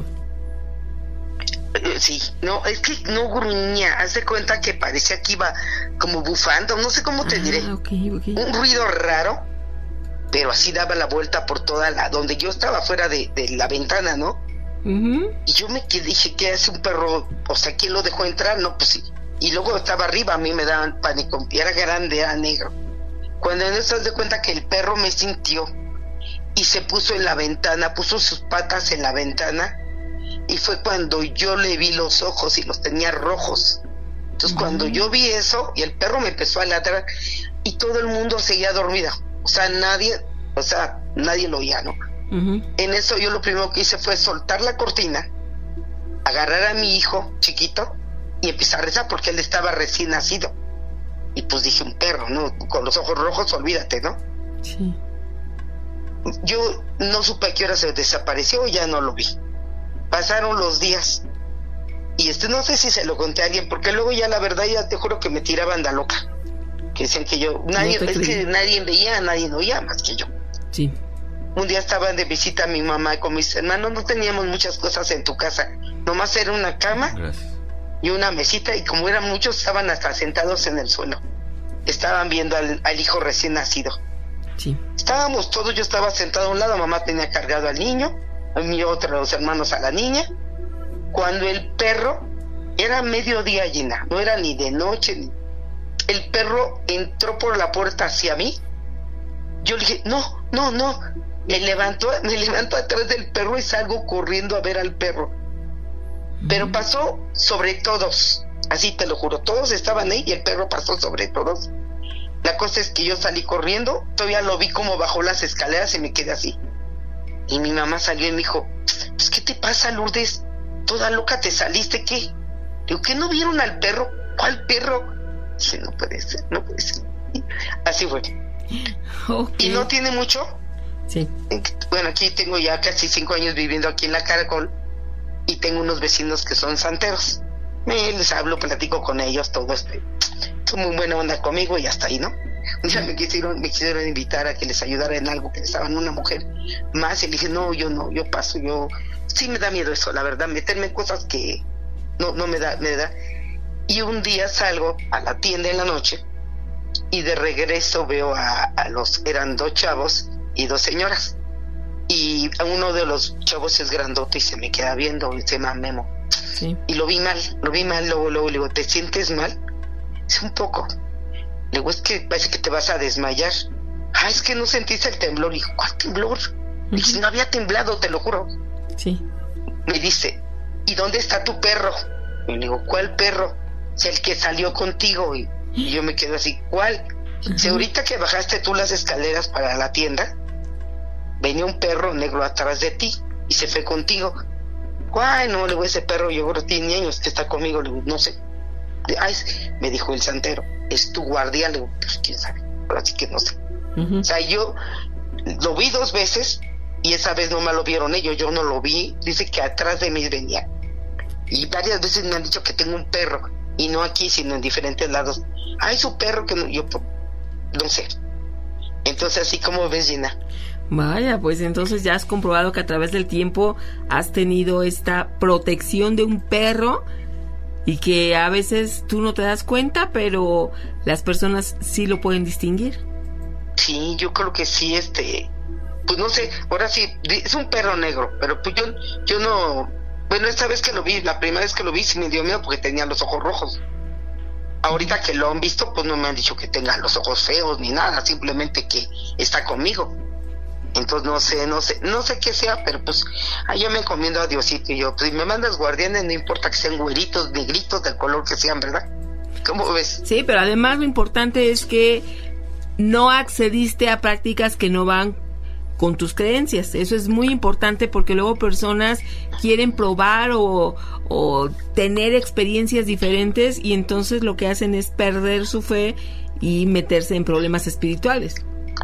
Sí, no, es que no gruñía, haz de cuenta que parecía que iba como bufando, no sé cómo te ah, diré, okay, okay. un ruido raro, pero así daba la vuelta por toda la, donde yo estaba fuera de, de la ventana, ¿no? Uh-huh. Y yo me quedé, dije, ¿qué hace un perro? O sea, ¿quién lo dejó entrar? No, pues sí. Y luego estaba arriba, a mí me daban pánico, era grande, era negro. Cuando en eso haz de cuenta que el perro me sintió y se puso en la ventana, puso sus patas en la ventana, y fue cuando yo le vi los ojos y los tenía rojos. Entonces uh-huh. cuando yo vi eso, y el perro me empezó a ladrar, y todo el mundo seguía dormida, o sea, nadie, o sea, nadie lo oía, ¿no? Uh-huh. En eso yo lo primero que hice fue soltar la cortina, agarrar a mi hijo chiquito, y empecé a rezar porque él estaba recién nacido. Y pues dije, un perro, ¿no? Con los ojos rojos, olvídate, ¿no? Sí. Yo no supe a qué hora se desapareció, ya no lo vi. Pasaron los días y este no sé si se lo conté a alguien, porque luego ya la verdad ya te juro que me tiraban de loca, que decían que yo nadie, no es que nadie veía, nadie oía más que yo. Sí. Un día estaban de visita mi mamá con mis hermanos, no teníamos muchas cosas en tu casa, nomás era una cama. Gracias. Y una mesita, y como eran muchos estaban hasta sentados en el suelo, estaban viendo al, al hijo recién nacido. Sí. Estábamos todos, yo estaba sentado a un lado, mamá tenía cargado al niño, a mi otros hermanos a la niña, cuando el perro, era mediodía, Gina, no era ni de noche, ni... el perro entró por la puerta hacia mí. Yo le dije, no, no, no, me levantó, me levanto atrás del perro y salgo corriendo a ver al perro. Pero pasó sobre todos, así te lo juro, todos estaban ahí y el perro pasó sobre todos. La cosa es que yo salí corriendo, todavía lo vi como bajó las escaleras y me quedé así. Y mi mamá salió y me dijo, pues ¿qué te pasa, Lourdes? Toda loca te saliste, ¿qué? Digo, ¿qué no vieron al perro? ¿Cuál perro? Dije, no puede ser, no puede ser. Así fue. Okay. Y no tiene mucho. Sí. Bueno, aquí tengo ya casi cinco años viviendo aquí en La Caracol y tengo unos vecinos que son santeros. Me les hablo, platico con ellos, todo esto. Son muy buena onda conmigo y hasta ahí, ¿no? Un día me quisieron, me quisieron invitar a que les ayudara en algo, que estaban una mujer más, y le dije, no, yo no, yo paso, yo... Sí me da miedo eso, la verdad, meterme en cosas que no, no me da, me da. Y un día salgo a la tienda en la noche y de regreso veo a, a los, eran dos chavos y dos señoras. Y a uno de los chavos es grandote y se me queda viendo, y se llama Memo. Sí. Y lo vi mal, lo vi mal, luego, luego le digo, ¿te sientes mal? Es un poco. Le digo, es que parece que te vas a desmayar. Ah, es que no sentiste el temblor. Y dijo, ¿cuál temblor? Uh-huh. Y dice, no había temblado, te lo juro. Sí. Me dice, ¿y dónde está tu perro? Y le digo, ¿cuál perro? Es el que salió contigo. Y, y yo me quedo así, ¿cuál? Uh-huh. Dice, ahorita que bajaste tú las escaleras para la tienda, venía un perro negro atrás de ti y se fue contigo. Ay, no, le digo, ese perro yo creo que tiene años que está conmigo. Le digo, no sé. Ay, me dijo el santero, es tu guardián. Le digo, pues quién sabe, pero así que no sé. Uh-huh. O sea, yo lo vi dos veces y esa vez no me lo vieron ellos, yo no lo vi. Dice que atrás de mí venía. Y varias veces me han dicho que tengo un perro, y no aquí, sino en diferentes lados. Ay, su perro que no, yo no sé. Entonces, así como ves, Gina. Vaya, pues entonces ya has comprobado que a través del tiempo has tenido esta protección de un perro y que a veces tú no te das cuenta, pero las personas sí lo pueden distinguir. Sí, yo creo que sí, este, pues no sé, ahora sí, es un perro negro, pero pues yo, yo no, bueno, esta vez que lo vi, la primera vez que lo vi sí me dio miedo porque tenía los ojos rojos. Ahorita que lo han visto, pues no me han dicho que tenga los ojos feos ni nada, simplemente que está conmigo. Entonces no sé, no sé, no sé qué sea, pero pues ahí yo me encomiendo a Diosito y yo, pues si me mandas guardianes, no importa que sean güeritos, negritos, del color que sean, ¿verdad? ¿Cómo ves? Sí, pero además lo importante es que no accediste a prácticas que no van con tus creencias. Eso es muy importante porque luego personas quieren probar o, o tener experiencias diferentes y entonces lo que hacen es perder su fe y meterse en problemas espirituales.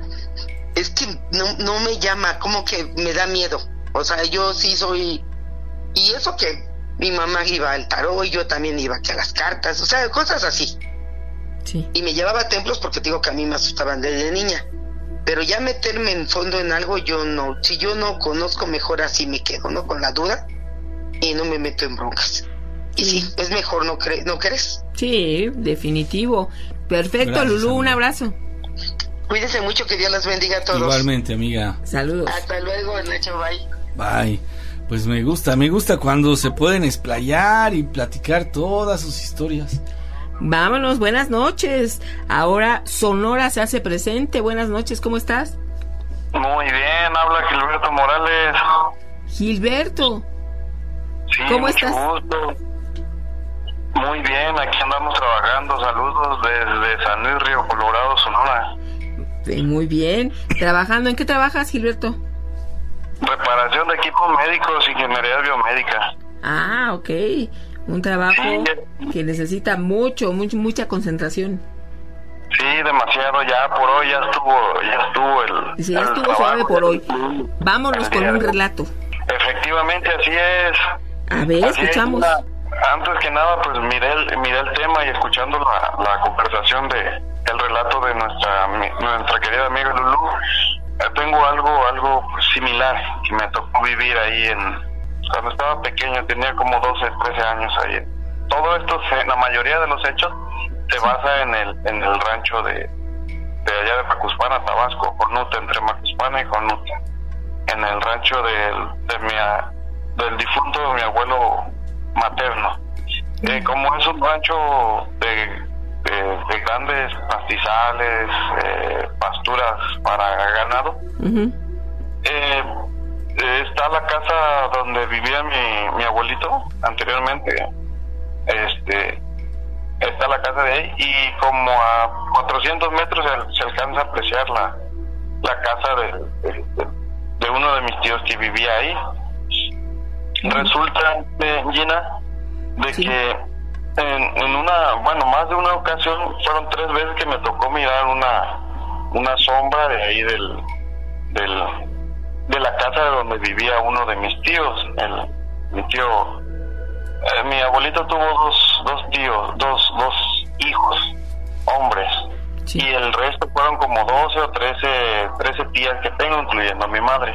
Es que no, no me llama, como que me da miedo. O sea, yo sí soy... Y eso que mi mamá iba al tarot y yo también iba aquí a las cartas, o sea, cosas así. Sí. Y me llevaba a templos porque te digo que a mí me asustaban desde niña. Pero ya meterme en fondo en algo, yo no. Si yo no conozco, mejor así me quedo, ¿no? Con la duda y no me meto en broncas. Y sí, sí es mejor, ¿no, cre- ¿no crees? Sí, definitivo. Perfecto, gracias, Lulú, amiga. Un abrazo. Cuídense mucho, que Dios las bendiga a todos. Igualmente, amiga. Saludos. Hasta luego, Nacho, bye. Bye. Pues me gusta, me gusta cuando se pueden explayar y platicar todas sus historias. Vámonos, buenas noches. Ahora Sonora se hace presente. Buenas noches, ¿cómo estás? Muy bien, habla Gilberto Morales. Gilberto. Sí, ¿cómo mucho estás? Gusto. Muy bien, aquí andamos trabajando. Saludos desde San Luis Río Colorado, Sonora. Sí, muy bien. ¿Trabajando? ¿En qué trabajas, Gilberto? Reparación de equipos médicos y ingeniería biomédica. Ah, ok. Un trabajo que necesita mucho, mucho, mucha concentración. Sí, demasiado, ya por hoy ya estuvo, ya estuvo el... Sí, ya el estuvo trabajo. suave por hoy. Vámonos con un relato. Efectivamente, así es. A ver, Así escuchamos. Es. Antes que nada, pues miré el, miré el tema y escuchando la, la conversación de el relato de nuestra mi, nuestra querida amiga Lulú, eh, tengo algo algo similar que me tocó vivir ahí en cuando estaba pequeño, tenía como doce, trece años ahí. Todo esto, se, la mayoría de los hechos se basa en el en el rancho de, de allá de Macuspana, Tabasco, Jonuta, entre Macuspana y Jonuta, en el rancho del, de mi, del difunto de mi abuelo materno. Eh, como es un rancho de, de, de grandes pastizales, eh, pasturas para ganado, uh-huh. eh, eh, está la casa donde vivía mi, mi abuelito anteriormente, este está la casa de ahí, y como a cuatrocientos metros se, se alcanza a apreciar la, la casa de, de, de, de uno de mis tíos que vivía ahí. Uh-huh. Resulta, eh, Gina, de sí. que en, en una, bueno, más de una ocasión, fueron tres veces que me tocó mirar una una sombra de ahí del del de la casa de donde vivía uno de mis tíos, el mi tío, eh, mi abuelito tuvo dos dos tíos, dos dos hijos, hombres, sí. y el resto fueron como doce o trece, trece tías que tengo, incluyendo a mi madre,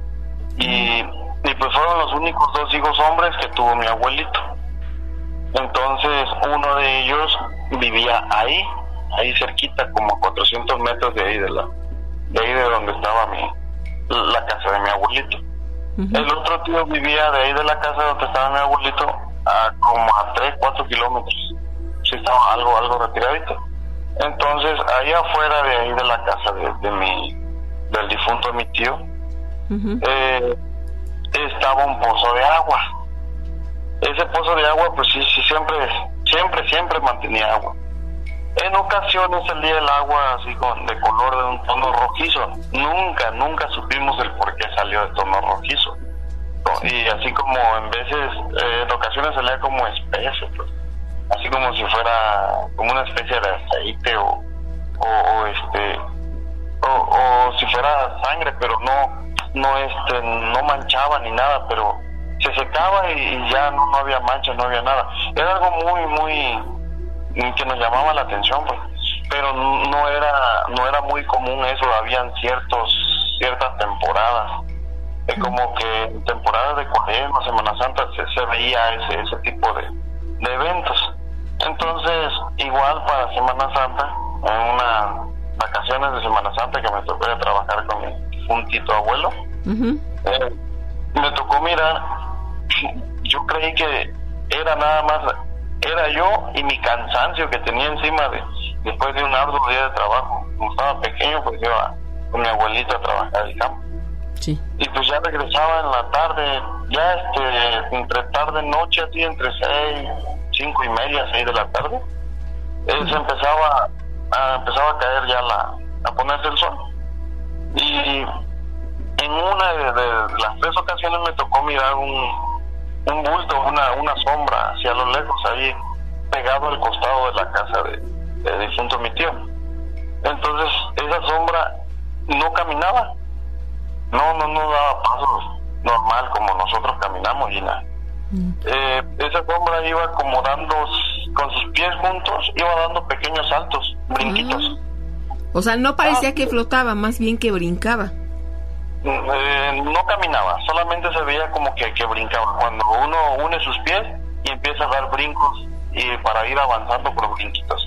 y, y pues fueron los únicos dos hijos hombres que tuvo mi abuelito. Entonces uno de ellos vivía ahí, ahí cerquita, como a cuatrocientos metros de ahí de la, de ahí de donde estaba mi, la casa de mi abuelito. Uh-huh. El otro tío vivía de ahí de la casa donde estaba mi abuelito a como a tres, cuatro kilómetros. Sí, estaba algo, algo retiradito. Entonces ahí afuera de ahí de la casa de, de mi, del difunto de mi tío, uh-huh. eh, estaba un pozo de agua. Ese pozo de agua, pues sí, sí, siempre, siempre, siempre mantenía agua. En ocasiones salía el agua así con, de color de un tono rojizo. Nunca, nunca supimos el por qué salió de tono rojizo. Y así como en veces, eh, en ocasiones salía como espeso, pues. Así como si fuera como una especie de aceite o, o, o este, o, o si fuera sangre, pero no, no este, no manchaba ni nada, pero se secaba y ya no, no había mancha, no había nada. Era algo muy, muy que nos llamaba la atención, pues, pero no era, no era muy común eso. Habían ciertos, ciertas temporadas, eh, como que en temporadas de Cuaresma, Semana Santa, se, se veía ese, ese tipo de, de eventos. Entonces, igual para Semana Santa, en unas vacaciones de Semana Santa que me tocó de trabajar con mi juntito abuelo, uh-huh. eh, me tocó mirar. Yo creí que era nada más, era yo y mi cansancio que tenía encima de después de un arduo día de trabajo. Como estaba pequeño, pues iba con mi abuelito a trabajar al campo. Sí. Y pues ya regresaba en la tarde, ya este, entre tarde y noche, así entre seis, cinco y media, seis de la tarde, eh, se empezaba a, empezaba a caer ya la, a ponerse el sol. Y en una de, de las tres ocasiones me tocó mirar un un bulto, una una sombra hacia lo lejos, ahí pegado al costado de la casa de, de difunto mi tío. Entonces esa sombra no caminaba, no no no daba pasos normal como nosotros caminamos, y nada. Mm. Eh, esa sombra iba como dando, con sus pies juntos, iba dando pequeños saltos, brinquitos. Ah. O sea, no parecía ah, que flotaba, más bien que brincaba. Eh, no caminaba, solamente se veía como que, que brincaba. Cuando uno une sus pies y empieza a dar brincos y para ir avanzando por brinquitos.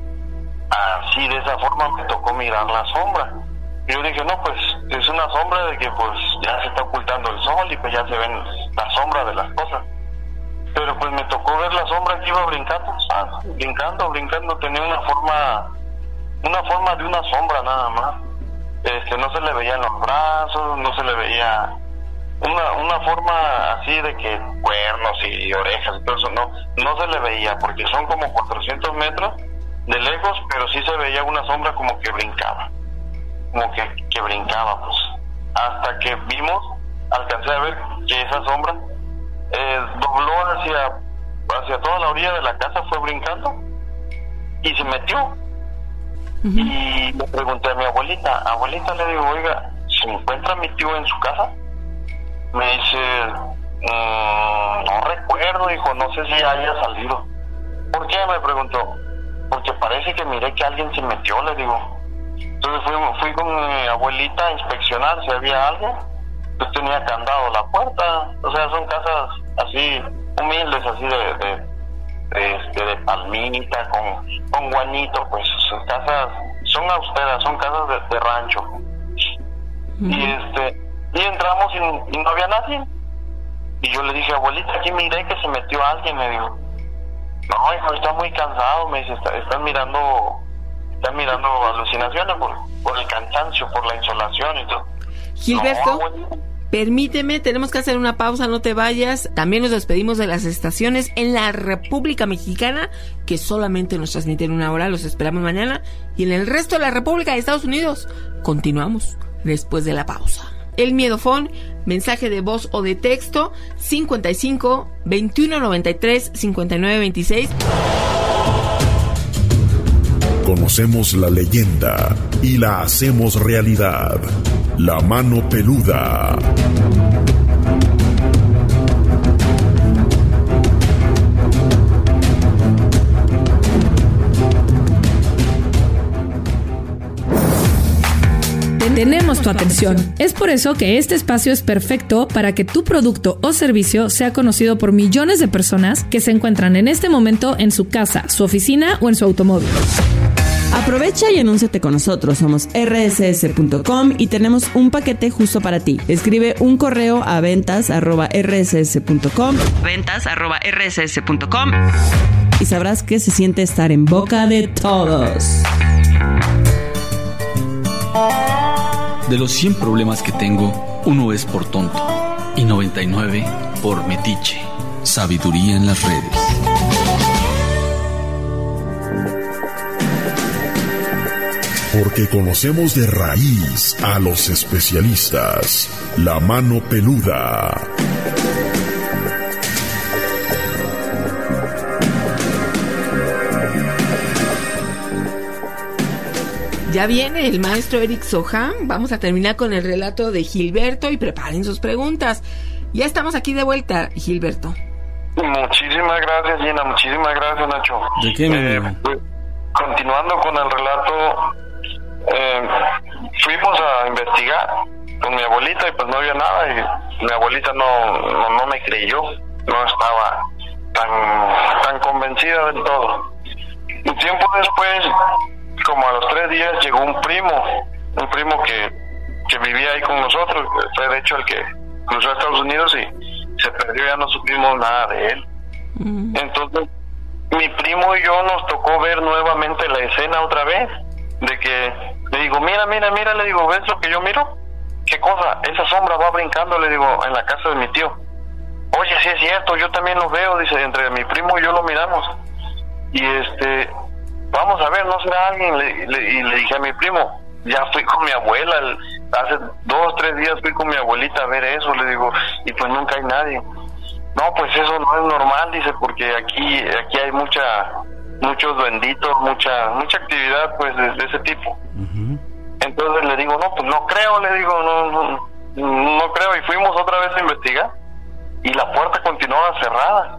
Así, de esa forma me tocó mirar la sombra. Y yo dije, no, pues es una sombra de que pues ya se está ocultando el sol y pues ya se ven la sombra de las cosas. Pero pues me tocó ver la sombra que iba brincando, ah, brincando, brincando, tenía una forma, una forma de una sombra nada más. Este, no se le veían los brazos, no se le veía una una forma así de que cuernos y orejas y todo eso, no, no se le veía, porque son como cuatrocientos metros de lejos, pero sí se veía una sombra como que brincaba, como que, que brincaba, pues, hasta que vimos, alcancé a ver que esa sombra eh, dobló hacia hacia toda la orilla de la casa, fue brincando y se metió. Uh-huh. Y le pregunté a mi abuelita, abuelita, le digo, oiga, ¿se encuentra mi tío en su casa? Me dice, mmm, no recuerdo, dijo, no sé si haya salido. ¿Por qué? Me preguntó. Porque parece que miré que alguien se metió, le digo. Entonces fui, fui con mi abuelita a inspeccionar si había algo. Pues tenía candado la puerta. O sea, son casas así humildes, así de de, de, de palmita, con, con guanito, pues son casas, son austeras, son casas de, de rancho. Mm. Y este y entramos y, y no había nadie. Y yo le dije, abuelita, aquí miré que se metió alguien, me dijo. No, hijo, está muy cansado, me dice, está, están mirando, están mirando alucinaciones por, por el cansancio, por la insolación y todo. Gilberto, no, permíteme, tenemos que hacer una pausa, no te vayas. También nos despedimos de las estaciones en la República Mexicana, que solamente nos transmiten una hora, los esperamos mañana. Y en el resto de la República de Estados Unidos, continuamos después de la pausa. El Miedofón, mensaje de voz o de texto, cincuenta y cinco, veintiuno noventa y tres, cincuenta y nueve veintiséis. Conocemos la leyenda y la hacemos realidad. La mano peluda. Tenemos tu atención. Es por eso que este espacio es perfecto para que tu producto o servicio sea conocido por millones de personas que se encuentran en este momento en su casa, su oficina o en su automóvil. Aprovecha y anúnciate con nosotros. Somos erre ese ese punto com y tenemos un paquete justo para ti. Escribe un correo a ventas arroba erre ese ese punto com, ventas arroba erre ese ese punto com, y sabrás que se siente estar en boca de todos. De los cien problemas que tengo, uno es por tonto y noventa y nueve por metiche. Sabiduría en las redes. Porque conocemos de raíz a los especialistas. La mano peluda. Ya viene el maestro Eric Soham. Vamos a terminar con el relato de Gilberto y preparen sus preguntas. Ya estamos aquí de vuelta, Gilberto. Muchísimas gracias, Gina. Muchísimas gracias, Nacho. ¿De qué, eh, pues, continuando con el relato, eh, fuimos a investigar con mi abuelita y pues no había nada. Y mi abuelita no, no, no me creyó. No estaba tan, tan convencida del todo. Un tiempo después, como a los tres días, llegó un primo, un primo que, que vivía ahí con nosotros, fue de hecho el que cruzó a Estados Unidos y se perdió, ya no supimos nada de él. Mm. Entonces, mi primo y yo nos tocó ver nuevamente la escena otra vez, de que le digo, mira, mira, mira, le digo, ¿ves lo que yo miro? ¿Qué cosa? Esa sombra va brincando, le digo, en la casa de mi tío. Oye, sí es cierto, yo también lo veo, dice, entre mi primo y yo lo miramos. Y este... vamos a ver, ¿no será alguien? Le, le, y le dije a mi primo, ya fui con mi abuela, el, hace dos, tres días fui con mi abuelita a ver eso, le digo, y pues nunca hay nadie. No, pues eso no es normal, dice, porque aquí aquí hay mucha muchos benditos, mucha mucha actividad pues de, de ese tipo. Uh-huh. Entonces le digo, no, pues no creo, le digo, no, no, no creo, y fuimos otra vez a investigar, y la puerta continuaba cerrada.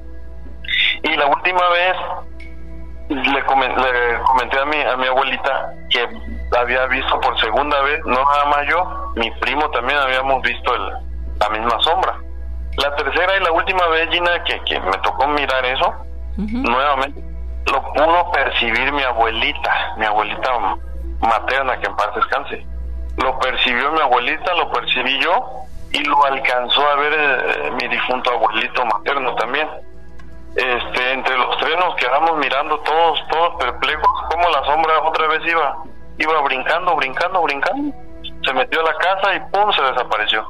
Y la última vez Le, comen, le comenté a mi a mi abuelita que había visto por segunda vez, no nada más yo, mi primo también habíamos visto el, la misma sombra. La tercera y la última vez, Gina, que, que me tocó mirar eso, uh-huh. nuevamente, lo pudo percibir mi abuelita, mi abuelita materna, que en paz descanse. Lo percibió mi abuelita, lo percibí yo, y lo alcanzó a ver eh, mi difunto abuelito materno también. Este, entre los tres nos quedamos mirando todos, todos perplejos, como la sombra otra vez iba, iba brincando, brincando, brincando, se metió a la casa y pum, se desapareció.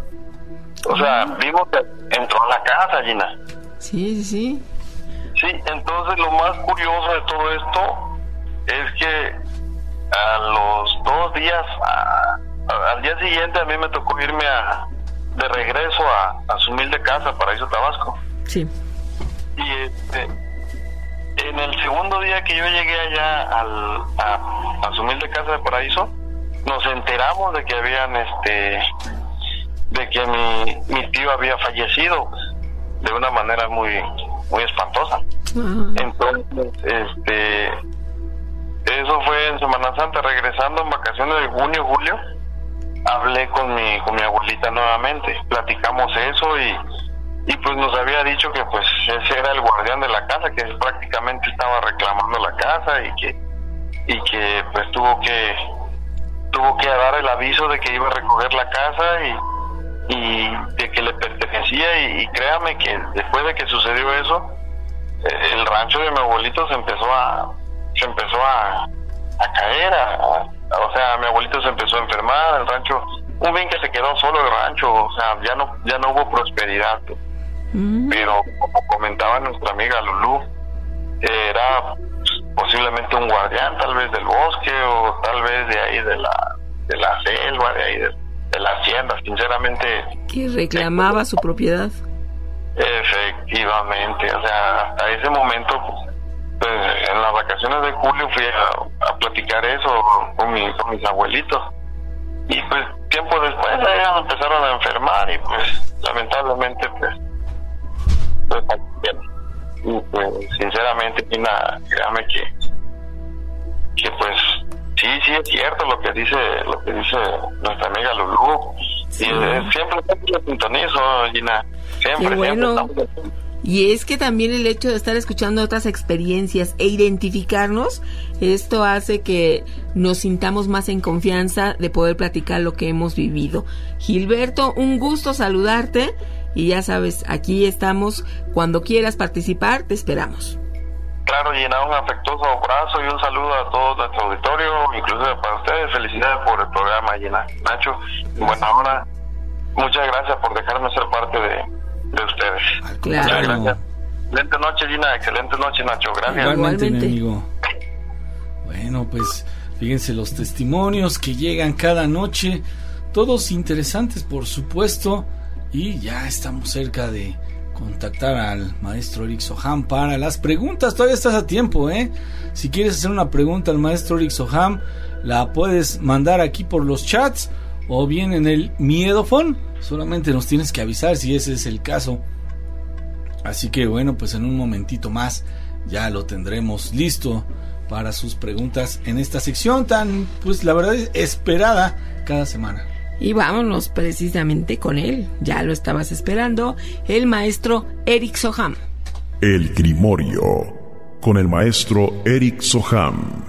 O sea, vimos que entró a la casa, Gina. Sí, sí, sí. Sí, entonces lo más curioso de todo esto es que a los dos días, a, a, al día siguiente a mí me tocó irme a, de regreso a, a su humilde casa, Paraíso Tabasco. Sí. Y en el segundo día que yo llegué allá al, a, a su humilde casa de Paraíso, nos enteramos de que habían, este, de que mi, mi tío había fallecido de una manera muy, muy espantosa. Uh-huh. Entonces, este, eso fue en Semana Santa, regresando en vacaciones de junio, julio, hablé con mi, con mi abuelita nuevamente, platicamos eso y, y pues nos había dicho que pues ese era el guardián de la casa, que prácticamente estaba reclamando la casa y que, y que pues tuvo que, tuvo que dar el aviso de que iba a recoger la casa y, y de que le pertenecía y, y créame que después de que sucedió eso, el rancho de mi abuelito se empezó a, se empezó a, a caer, a, a, o sea, mi abuelito se empezó a enfermar, el rancho, un bien que se quedó solo el rancho, o sea, ya no, ya no hubo prosperidad. Mm. Pero como comentaba nuestra amiga Lulú, era posiblemente un guardián, tal vez del bosque o tal vez de ahí de la, de la selva, de ahí de, de la hacienda, sinceramente. Que reclamaba eh, su propiedad. Efectivamente, o sea, hasta ese momento, pues, en las vacaciones de julio fui a, a platicar eso con, mi, con mis abuelitos y pues tiempo después ellos empezaron a enfermar y pues lamentablemente pues, pues y pues sinceramente Gina, créame que que pues sí, sí es cierto lo que dice lo que dice nuestra amiga Lulú. Sí. Y eh, siempre, siempre lo sintonizo, Gina. Siempre, Qué bueno. siempre. Y es que también el hecho de estar escuchando otras experiencias e identificarnos, esto hace que nos sintamos más en confianza de poder platicar lo que hemos vivido. Gilberto, un gusto saludarte y ya sabes, aquí estamos. Cuando quieras participar, te esperamos. Claro, Gina, un afectuoso abrazo y un saludo a todo nuestro auditorio, inclusive para ustedes. Felicidades por el programa, Gina. Nacho, buena hora. Muchas gracias por dejarme ser parte de, de ustedes. Claro. Muchas gracias. Excelente noche, Gina. Excelente noche, Nacho. Gracias. Igualmente, mi amigo. Bueno, pues fíjense los testimonios que llegan cada noche. Todos interesantes, por supuesto. Y ya estamos cerca de contactar al maestro Eric Soham para las preguntas. Todavía estás a tiempo, ¿eh? Si quieres hacer una pregunta al maestro Eric Soham, la puedes mandar aquí por los chats o bien en el Miedofón. Solamente nos tienes que avisar si ese es el caso. Así que bueno, pues en un momentito más ya lo tendremos listo para sus preguntas en esta sección tan, pues la verdad, esperada cada semana. Y vámonos precisamente con él, ya lo estabas esperando, el maestro Eric Soham. El Grimorio, con el maestro Eric Soham.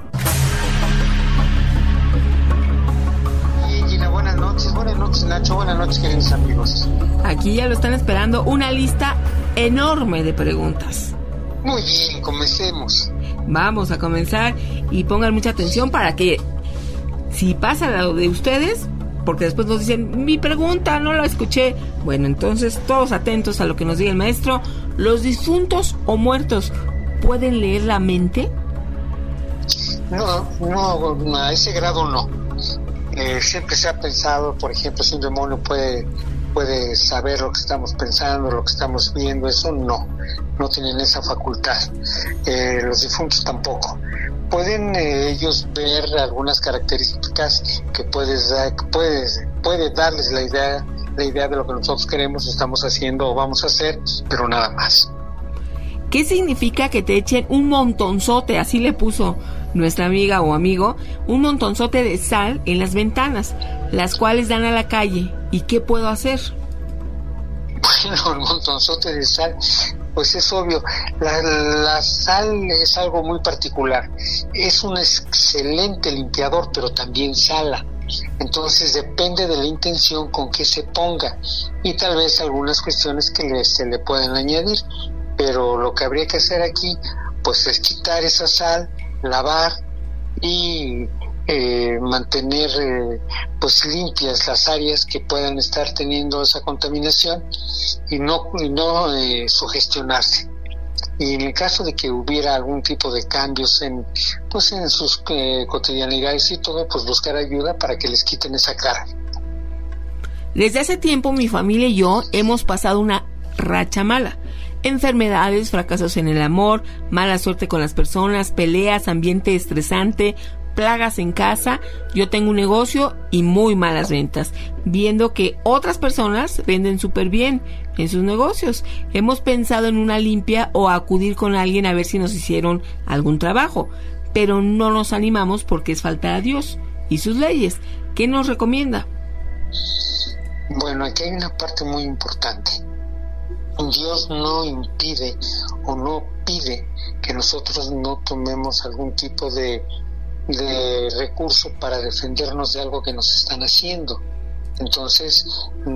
Y Gina, buenas noches, buenas noches Nacho, buenas noches queridos amigos. Aquí ya lo están esperando una lista enorme de preguntas. Muy bien, comencemos. Vamos a comenzar y pongan mucha atención para que si pasa lo de ustedes, porque después nos dicen, mi pregunta no la escuché. Bueno, entonces todos atentos a lo que nos diga el maestro. ¿Los difuntos o muertos pueden leer la mente? No, no, a ese grado no. Eh, siempre se ha pensado, por ejemplo, si un demonio puede, puede saber lo que estamos pensando, lo que estamos viendo, eso no, no tienen esa facultad. Eh, los difuntos tampoco. Pueden eh, ellos ver algunas características que puedes dar, que puedes, puede darles la idea, la idea de lo que nosotros queremos, estamos haciendo o vamos a hacer, pero nada más. ¿Qué significa que te echen un montonzote, así le puso nuestra amiga o amigo, un montonzote de sal en las ventanas, las cuales dan a la calle? ¿Y qué puedo hacer? Bueno, el montonzote de sal, pues es obvio, la, la sal es algo muy particular, es un excelente limpiador, pero también sala, entonces depende de la intención con que se ponga, y tal vez algunas cuestiones que le, se le pueden añadir, pero lo que habría que hacer aquí, pues es quitar esa sal, lavar y eh, mantener eh, pues limpias las áreas que puedan estar teniendo esa contaminación y no, y no eh, sugestionarse. Y en el caso de que hubiera algún tipo de cambios en pues en sus eh, cotidianidades y todo, pues buscar ayuda para que les quiten esa carga. Desde hace tiempo mi familia y yo hemos pasado una racha mala. enfermedades, fracasos en el amor, mala suerte con las personas, peleas, ambiente estresante, plagas en casa. Yo tengo un negocio y muy malas ventas, viendo que otras personas venden súper bien en sus negocios. Hemos pensado en una limpia o acudir con alguien a ver si nos hicieron algún trabajo, pero no nos animamos porque es faltar a Dios y sus leyes. ¿Qué nos recomienda? Bueno, aquí hay una parte muy importante. Dios no impide o no pide que nosotros no tomemos algún tipo de, de recurso para defendernos de algo que nos están haciendo. Entonces,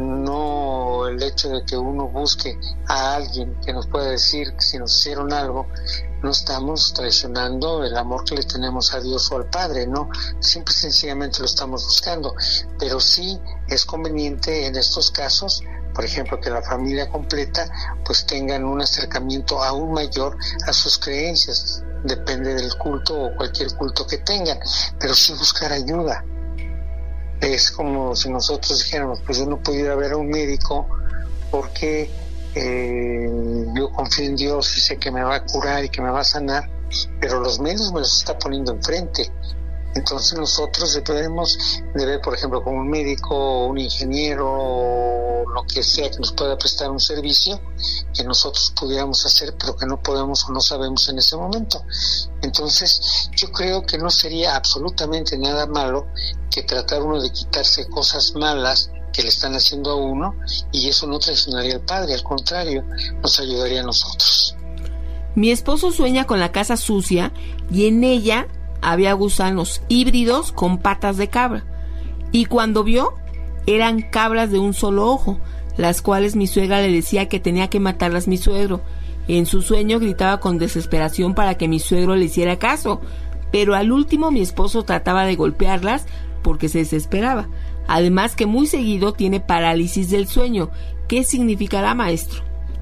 no el hecho de que uno busque a alguien que nos pueda decir que si nos hicieron algo, no estamos traicionando el amor que le tenemos a Dios o al Padre, ¿no? Simple y sencillamente lo estamos buscando. Pero sí es conveniente en estos casos, por ejemplo, que la familia completa pues tengan un acercamiento aún mayor a sus creencias. Depende del culto o cualquier culto que tengan, pero sí buscar ayuda. Es como si nosotros dijéramos, pues yo no puedo ir a ver a un médico porque eh, yo confío en Dios y sé que me va a curar y que me va a sanar, pero los medios me los está poniendo enfrente. Entonces nosotros debemos de ver, por ejemplo, como un médico, un ingeniero, o lo que sea que nos pueda prestar un servicio que nosotros pudiéramos hacer, pero que no podemos o no sabemos en ese momento. Entonces yo creo que no sería absolutamente nada malo que tratar uno de quitarse cosas malas que le están haciendo a uno, y eso no traicionaría al Padre, al contrario, nos ayudaría a nosotros. Mi esposo sueña con la casa sucia y en ella había gusanos híbridos con patas de cabra, y cuando vio eran cabras de un solo ojo, las cuales mi suegra le decía que tenía que matarlas mi suegro. En su sueño gritaba con desesperación para que mi suegro le hiciera caso, pero al último mi esposo trataba de golpearlas porque se desesperaba. Además que muy seguido tiene parálisis del sueño. ¿Qué significará, maestro?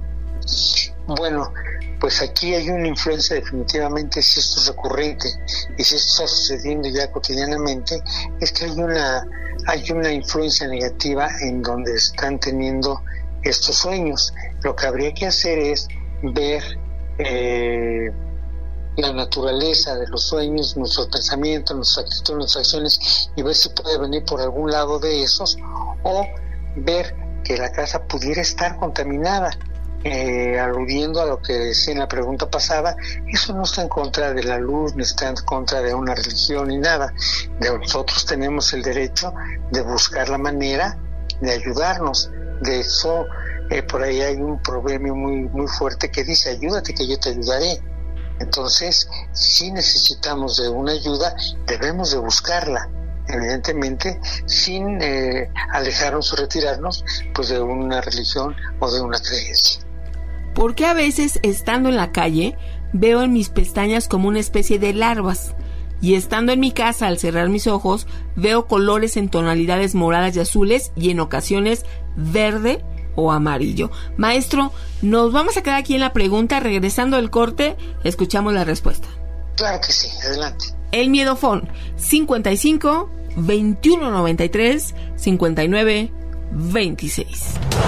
Bueno, pues aquí hay una influencia definitivamente, si esto es recurrente y si esto está sucediendo ya cotidianamente, es que hay una hay una influencia negativa en donde están teniendo estos sueños. Lo que habría que hacer es ver eh, la naturaleza de los sueños, nuestros pensamientos, nuestras actitudes, nuestras acciones, y ver si puede venir por algún lado de esos, o ver que la casa pudiera estar contaminada. Eh, aludiendo a lo que decía en la pregunta pasada, eso no está en contra de la luz, ni está en contra de una religión, ni nada. De nosotros tenemos el derecho de buscar la manera de ayudarnos. De eso, eh, por ahí hay un proverbio muy, muy fuerte que dice: ayúdate que yo te ayudaré. Entonces, si necesitamos de una ayuda, debemos de buscarla, evidentemente, sin eh, alejarnos o retirarnos pues de una religión o de una creencia. ¿Por qué a veces, estando en la calle, veo en mis pestañas como una especie de larvas? Y estando en mi casa, al cerrar mis ojos, veo colores en tonalidades moradas y azules, y en ocasiones verde o amarillo. Maestro, nos vamos a quedar aquí en la pregunta. Regresando del corte, escuchamos la respuesta. Claro que sí, adelante. El miedofón, cincuenta y cinco, veintiuno noventa y tres, cincuenta y nueve, veintiséis.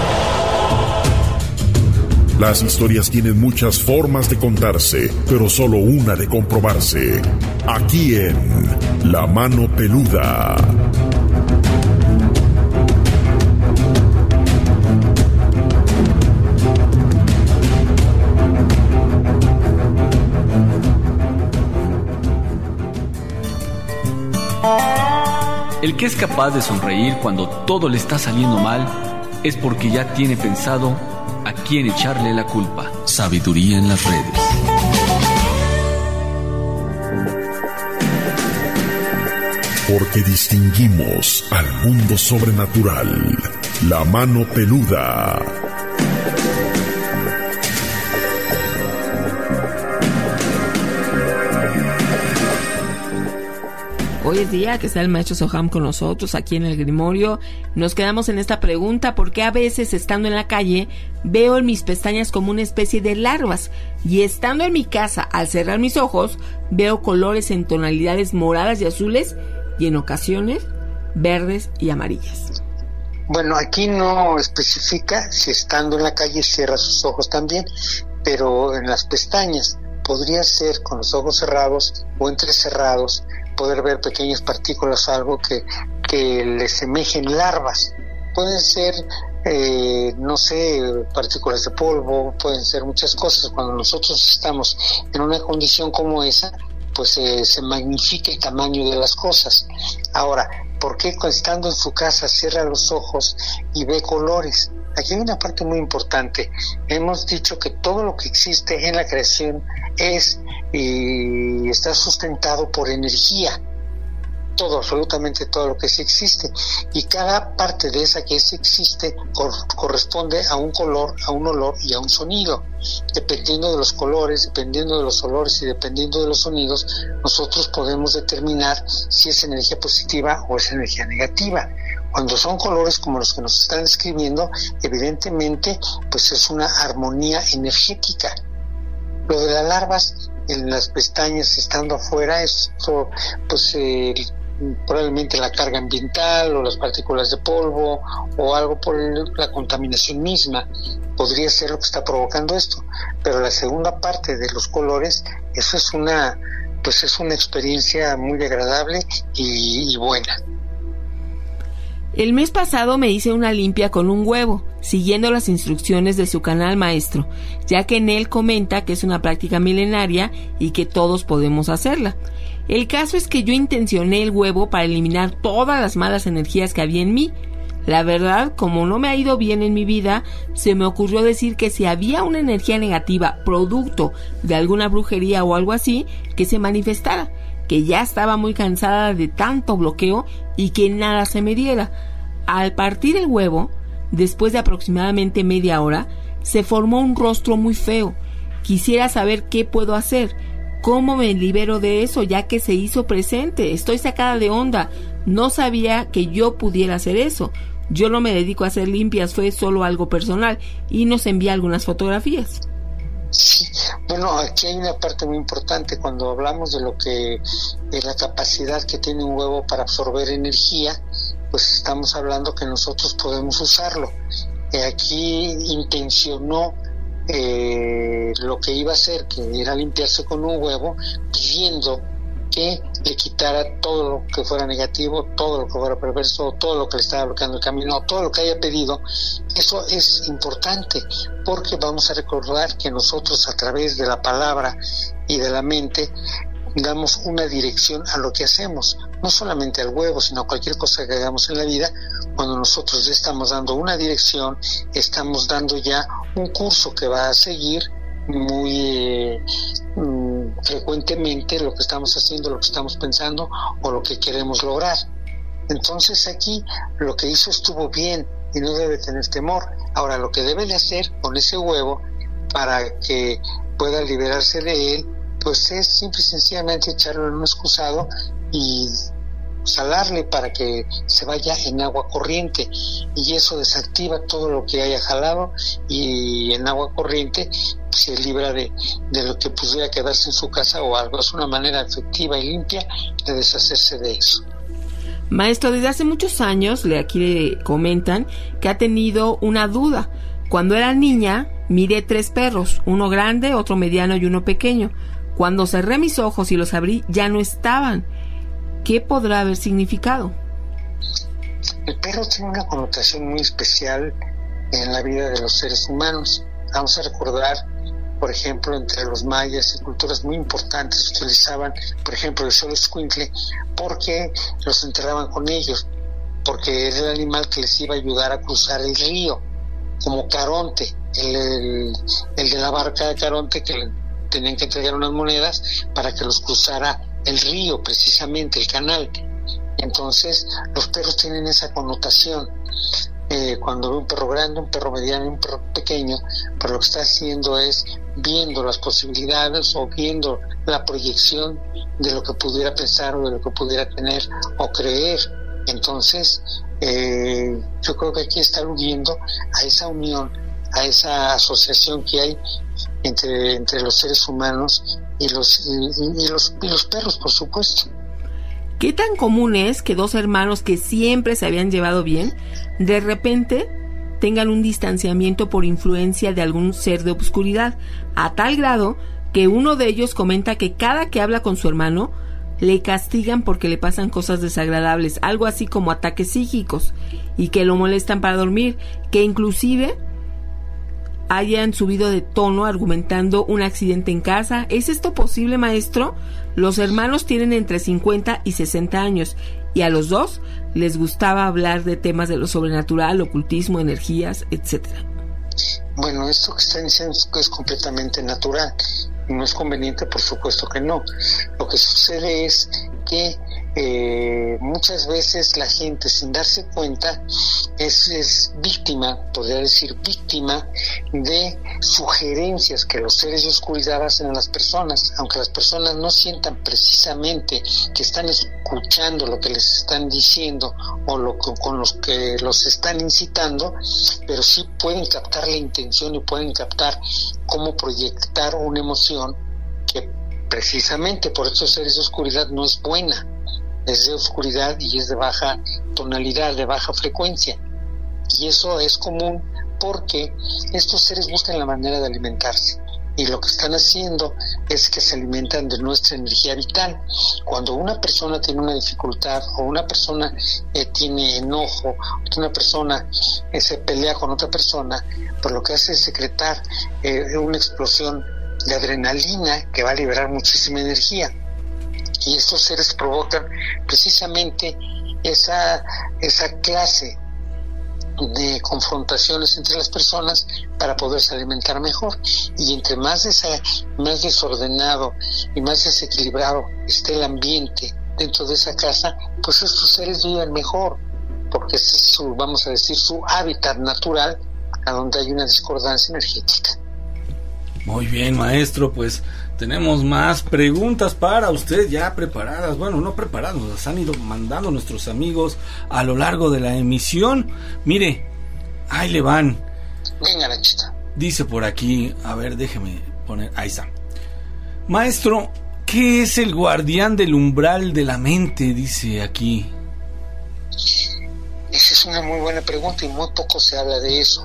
Las historias tienen muchas formas de contarse, pero solo una de comprobarse. Aquí en La Mano Peluda. El que es capaz de sonreír cuando todo le está saliendo mal es porque ya tiene pensado a quién echarle la culpa. Sabiduría en las redes. Porque distinguimos al mundo sobrenatural. La Mano Peluda. Hoy es día que está el maestro Soham con nosotros aquí en el Grimorio. Nos quedamos en esta pregunta: ¿por qué a veces, estando en la calle, veo en mis pestañas como una especie de larvas? Y estando en mi casa, al cerrar mis ojos, veo colores en tonalidades moradas y azules, y en ocasiones verdes y amarillas. Bueno, aquí no especifica si estando en la calle cierra sus ojos también, pero en las pestañas podría ser con los ojos cerrados o entrecerrados, poder ver pequeñas partículas, algo que, que les semejen larvas. Pueden ser, eh, no sé, partículas de polvo, pueden ser muchas cosas. Cuando nosotros estamos en una condición como esa, pues eh, se magnifica el tamaño de las cosas. Ahora, ¿por qué estando en su casa cierra los ojos y ve colores? Aquí hay una parte muy importante. Hemos dicho que todo lo que existe en la creación es y está sustentado por energía. Todo, absolutamente todo lo que sí existe. Y cada parte de esa que sí existe cor- corresponde a un color, a un olor y a un sonido. Dependiendo de los colores, dependiendo de los olores y dependiendo de los sonidos, nosotros podemos determinar si es energía positiva o es energía negativa. Cuando son colores como los que nos están describiendo, evidentemente, pues es una armonía energética. Lo de las larvas en las pestañas estando afuera, esto, pues, eh, probablemente la carga ambiental o las partículas de polvo o algo por el, la contaminación misma podría ser lo que está provocando esto. Pero la segunda parte de los colores, eso es una, pues es una experiencia muy agradable y, y buena. El mes pasado me hice una limpia con un huevo, siguiendo las instrucciones de su canal maestro, ya que en él comenta que es una práctica milenaria y que todos podemos hacerla. El caso es que yo intencioné el huevo para eliminar todas las malas energías que había en mí. La verdad, como no me ha ido bien en mi vida, se me ocurrió decir que si había una energía negativa producto de alguna brujería o algo así, que se manifestara, que ya estaba muy cansada de tanto bloqueo y que nada se me diera. Al partir el huevo, después de aproximadamente media hora, se formó un rostro muy feo. Quisiera saber qué puedo hacer, cómo me libero de eso, ya que se hizo presente. Estoy sacada de onda. No sabía que yo pudiera hacer eso. Yo no me dedico a hacer limpias, fue solo algo personal, y nos envía algunas fotografías. Sí, bueno, aquí hay una parte muy importante cuando hablamos de lo que de la capacidad que tiene un huevo para absorber energía, pues estamos hablando que nosotros podemos usarlo. Eh, aquí intencionó eh, lo que iba a hacer, que era limpiarse con un huevo, pidiendo que le quitara todo lo que fuera negativo, todo lo que fuera perverso, todo lo que le estaba bloqueando el camino, todo lo que haya pedido. Eso es importante porque vamos a recordar que nosotros a través de la palabra y de la mente damos una dirección a lo que hacemos, no solamente al huevo, sino a cualquier cosa que hagamos en la vida. Cuando nosotros ya estamos dando una dirección, estamos dando ya un curso que va a seguir muy eh, mm, frecuentemente lo que estamos haciendo, lo que estamos pensando o lo que queremos lograr. Entonces aquí lo que hizo estuvo bien y no debe tener temor. Ahora, lo que debe de hacer con ese huevo para que pueda liberarse de él, pues es simple y sencillamente echarlo en un excusado y salarle para que se vaya en agua corriente, y eso desactiva todo lo que haya jalado, y en agua corriente se libra de, de lo que pudiera quedarse en su casa o algo. Es una manera efectiva y limpia de deshacerse de eso. Maestro, desde hace muchos años, le aquí le comentan que ha tenido una duda. Cuando era niña, miré tres perros, uno grande, otro mediano y uno pequeño. Cuando cerré mis ojos y los abrí, ya no estaban. ¿Qué podrá haber significado? El perro tiene una connotación muy especial en la vida de los seres humanos. Vamos a recordar, por ejemplo, entre los mayas y culturas muy importantes utilizaban, por ejemplo, el xoloitzcuintle porque los enterraban con ellos, porque era el animal que les iba a ayudar a cruzar el río, como Caronte, el, el, el de la barca de Caronte, que le tenían que entregar unas monedas para que los cruzara el río, precisamente el canal. Entonces los perros tienen esa connotación. Eh, cuando ve un perro grande, un perro mediano y un perro pequeño, pues lo que está haciendo es viendo las posibilidades o viendo la proyección de lo que pudiera pensar o de lo que pudiera tener o creer. Entonces eh, yo creo que aquí está aludiendo a esa unión, a esa asociación que hay entre, entre los seres humanos y los, y, y, los, y los perros, por supuesto. ¿Qué tan común es que dos hermanos que siempre se habían llevado bien, de repente tengan un distanciamiento por influencia de algún ser de obscuridad, a tal grado que uno de ellos comenta que cada que habla con su hermano, le castigan porque le pasan cosas desagradables, algo así como ataques psíquicos, y que lo molestan para dormir, que inclusive hayan subido de tono argumentando un accidente en casa. ¿Es esto posible, maestro? Los hermanos tienen entre cincuenta y sesenta años, y a los dos les gustaba hablar de temas de lo sobrenatural, ocultismo, energías, etcétera. Bueno, esto que están diciendo es completamente natural. No es conveniente, por supuesto que no. Lo que sucede es que eh, muchas veces la gente, sin darse cuenta, es, es víctima, podría decir víctima, de sugerencias que los seres de oscuridad hacen a las personas, aunque las personas no sientan precisamente que están escuchando lo que les están diciendo o lo que, con los que los están incitando, pero sí pueden captar la intención y pueden captar cómo proyectar una emoción que precisamente por estos seres de oscuridad no es buena, es de oscuridad y es de baja tonalidad, de baja frecuencia, y eso es común porque estos seres buscan la manera de alimentarse, y lo que están haciendo es que se alimentan de nuestra energía vital. Cuando una persona tiene una dificultad, o una persona eh, tiene enojo, o una persona eh, se pelea con otra persona, pues lo que hace es secretar eh, una explosión de adrenalina que va a liberar muchísima energía, y estos seres provocan precisamente esa, esa clase de confrontaciones entre las personas para poderse alimentar mejor, y entre más desa, más desordenado y más desequilibrado esté el ambiente dentro de esa casa, pues estos seres viven mejor, porque ese es su, vamos a decir, su hábitat natural, a donde hay una discordancia energética. Muy bien, maestro, pues tenemos más preguntas para usted ya preparadas. Bueno, no preparadas, las han ido mandando nuestros amigos a lo largo de la emisión. Mire, ahí le van. Venga, Nachita. Dice por aquí, a ver, déjeme poner, ahí está. Maestro, ¿qué es el guardián del umbral de la mente? Dice aquí. Esa es una muy buena pregunta y muy poco se habla de eso.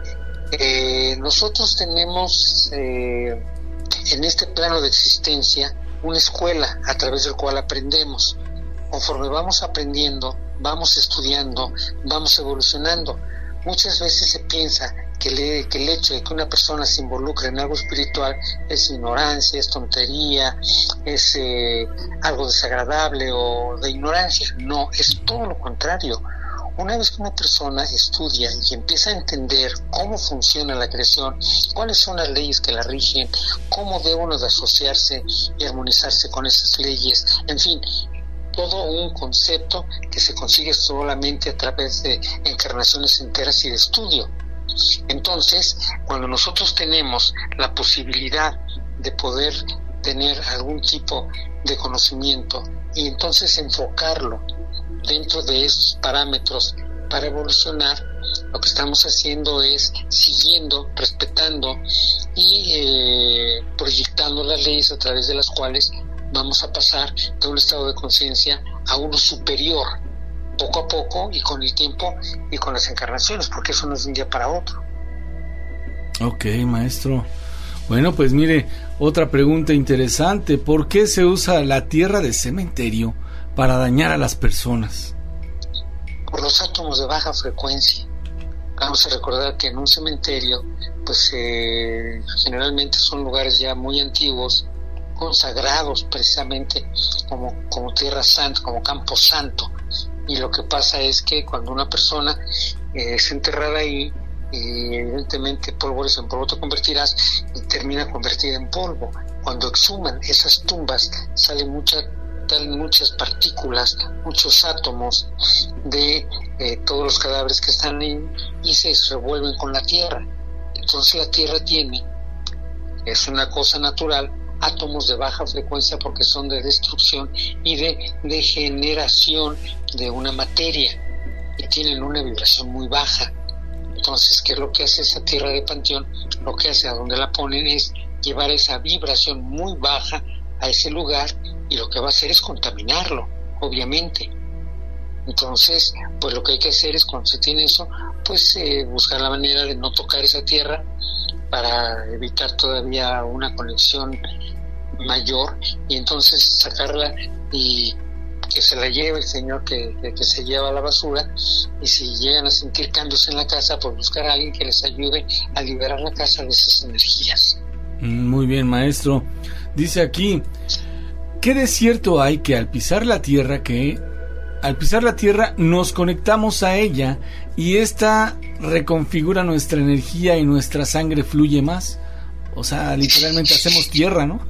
Eh, nosotros tenemos eh, en este plano de existencia una escuela a través del cual aprendemos. Conforme vamos aprendiendo, vamos estudiando, vamos evolucionando. Muchas veces se piensa que, le, que el hecho de que una persona se involucre en algo espiritual es ignorancia, es tontería, es eh, algo desagradable o de ignorancia. No, es todo lo contrario. Una vez que una persona estudia y empieza a entender cómo funciona la creación, cuáles son las leyes que la rigen, cómo debe uno de asociarse y armonizarse con esas leyes, en fin, todo un concepto que se consigue solamente a través de encarnaciones enteras y de estudio. Entonces, cuando nosotros tenemos la posibilidad de poder tener algún tipo de conocimiento y entonces enfocarlo dentro de esos parámetros para evolucionar, lo que estamos haciendo es siguiendo, respetando y eh, proyectando las leyes a través de las cuales vamos a pasar de un estado de conciencia a uno superior, poco a poco y con el tiempo y con las encarnaciones, porque eso no es de un día para otro. Ok, maestro. Bueno, pues mire, otra pregunta interesante. ¿Por qué se usa la tierra de cementerio para dañar a las personas? Por los átomos de baja frecuencia. Vamos a recordar que en un cementerio, pues eh, generalmente son lugares ya muy antiguos, consagrados precisamente como, como tierra santa, como campo santo. Y lo que pasa es que cuando una persona eh, es enterrada ahí, y evidentemente polvo eres en polvo te convertirás, y termina convertida en polvo. Cuando exhuman esas tumbas salen muchas muchas partículas, muchos átomos de eh, todos los cadáveres que están ahí y se revuelven con la tierra. Entonces la tierra tiene, es una cosa natural, átomos de baja frecuencia porque son de destrucción y de degeneración de una materia y tienen una vibración muy baja. Entonces, ¿qué es lo que hace esa tierra de panteón? Lo que hace a donde la ponen es llevar esa vibración muy baja a ese lugar, y lo que va a hacer es contaminarlo, obviamente. Entonces, pues lo que hay que hacer es, cuando se tiene eso, pues eh, buscar la manera de no tocar esa tierra para evitar todavía una conexión mayor, y entonces sacarla y que se la lleve el señor que, que, que se lleva la basura. Y si llegan a sentir cambios en la casa, pues buscar a alguien que les ayude a liberar la casa de esas energías. Muy bien, maestro. Dice aquí, ¿qué de cierto hay que al pisar la tierra que al pisar la tierra nos conectamos a ella y esta reconfigura nuestra energía y nuestra sangre fluye más? O sea, literalmente hacemos tierra, ¿no?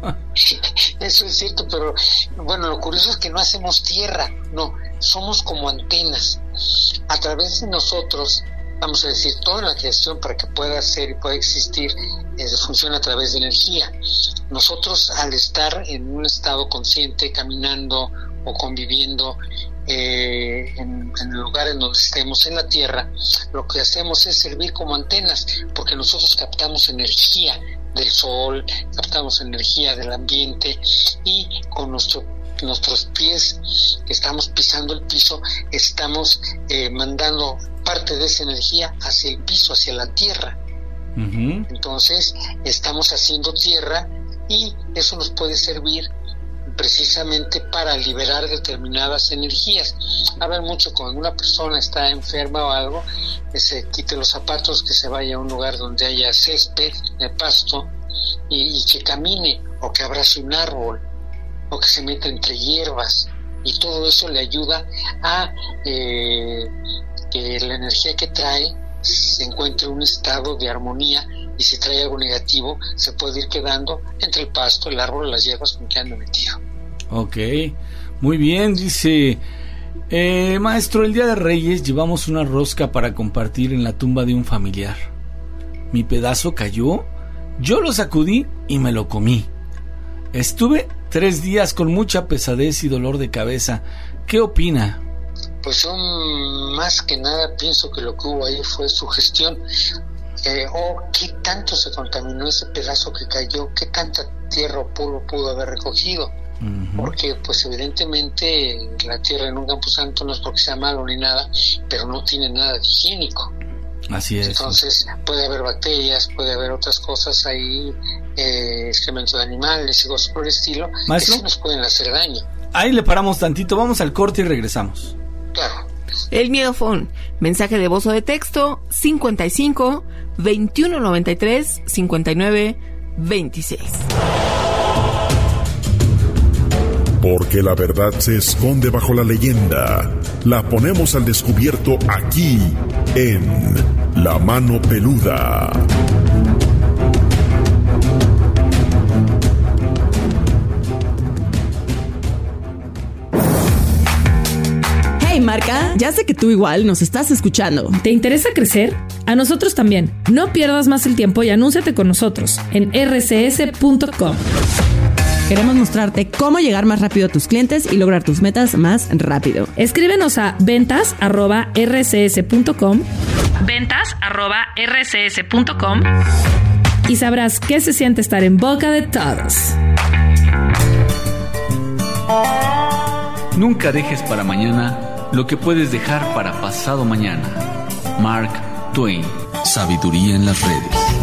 Eso es cierto, pero bueno, lo curioso es que no hacemos tierra, no, somos como antenas. A través de nosotros, vamos a decir, toda la creación, para que pueda ser y pueda existir, eh, funciona a través de energía. Nosotros, al estar en un estado consciente, caminando o conviviendo eh, en, en el lugar en donde estemos en la tierra, lo que hacemos es servir como antenas, porque nosotros captamos energía del sol, captamos energía del ambiente, y con nuestro, nuestros pies, que estamos pisando el piso, estamos eh, mandando parte de esa energía hacia el piso, hacia la tierra. Uh-huh. Entonces estamos haciendo tierra, y eso nos puede servir precisamente para liberar determinadas energías. A ver, mucho cuando una persona está enferma o algo, que se quite los zapatos, que se vaya a un lugar donde haya césped, de pasto, y, y que camine, o que abrace un árbol, o que se meta entre hierbas, y todo eso le ayuda a eh, que la energía que trae se encuentre en un estado de armonía, y si trae algo negativo se puede ir quedando entre el pasto, el árbol, las hierbas con que anda metido. Ok, muy bien. Dice, eh, maestro, el día de Reyes llevamos una rosca para compartir en la tumba de un familiar. Mi pedazo cayó, yo lo sacudí y me lo comí. Estuve tres días con mucha pesadez y dolor de cabeza. ¿Qué opina? Pues yo más que nada pienso que lo que hubo ahí fue sugestión. Eh, oh, ¿qué tanto se contaminó ese pedazo que cayó? ¿Qué tanta tierra o polvo pudo haber recogido? Uh-huh. Porque pues evidentemente la tierra en un camposanto no es porque sea malo ni nada, pero no tiene nada de higiénico. Así es. Entonces puede haber bacterias, puede haber otras cosas ahí, eh, excremento de animales y cosas por el estilo, ¿maestro? Que sí nos pueden hacer daño. Ahí le paramos tantito, vamos al corte y regresamos. Claro. El Miedofón, mensaje de voz o de texto cincuenta y cinco, veintiuno noventa y tres, cincuenta y nueve, veintiséis. Porque la verdad se esconde bajo la leyenda. La ponemos al descubierto aquí, en La Mano Peluda. Hey Marca, ya sé que tú igual nos estás escuchando. ¿Te interesa crecer? A nosotros también. No pierdas más el tiempo y anúnciate con nosotros en erre ce ese punto com. Queremos mostrarte cómo llegar más rápido a tus clientes y lograr tus metas más rápido. Escríbenos a ventas arroba erre ce ese punto com, ventas arroba erre ce ese punto com, y sabrás qué se siente estar en boca de todos. Nunca dejes para mañana lo que puedes dejar para pasado mañana. Mark Twain. Sabiduría en las redes.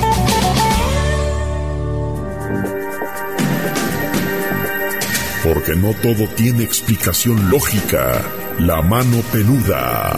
Porque no todo tiene explicación lógica. La Mano Peluda.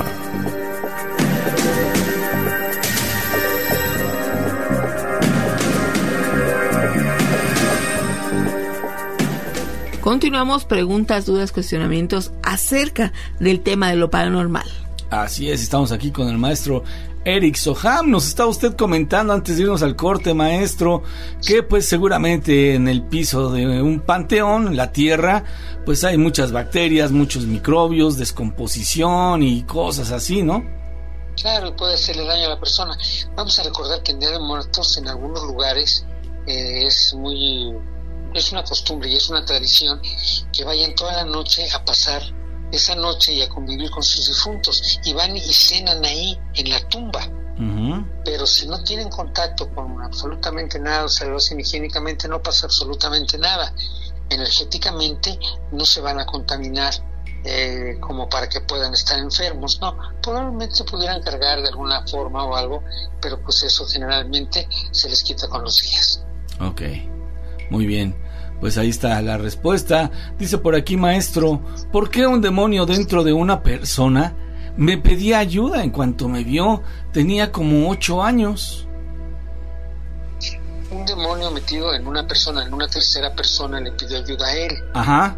Continuamos, preguntas, dudas, cuestionamientos acerca del tema de lo paranormal. Así es, estamos aquí con el maestro Eric Soham. Nos está usted comentando antes de irnos al corte, maestro, que pues seguramente en el piso de un panteón, la tierra, pues hay muchas bacterias, muchos microbios, descomposición y cosas así, ¿no? Claro, puede hacerle daño a la persona. Vamos a recordar que en Día de Muertos en algunos lugares eh, es muy... es una costumbre y es una tradición que vayan toda la noche a pasar esa noche y a convivir con sus difuntos, y van y cenan ahí en la tumba. Uh-huh. Pero si no tienen contacto con absolutamente nada, o sea, lo hacen higiénicamente, no pasa absolutamente nada. Energéticamente no se van a contaminar eh, como para que puedan estar enfermos, no, probablemente se pudieran cargar de alguna forma o algo, pero pues eso generalmente se les quita con los días. Ok, muy bien. Pues ahí está la respuesta. Dice por aquí, maestro, ¿por qué un demonio dentro de una persona me pedía ayuda en cuanto me vio? Tenía como ocho años. Un demonio metido en una persona, en una tercera persona, le pidió ayuda a él. Ajá.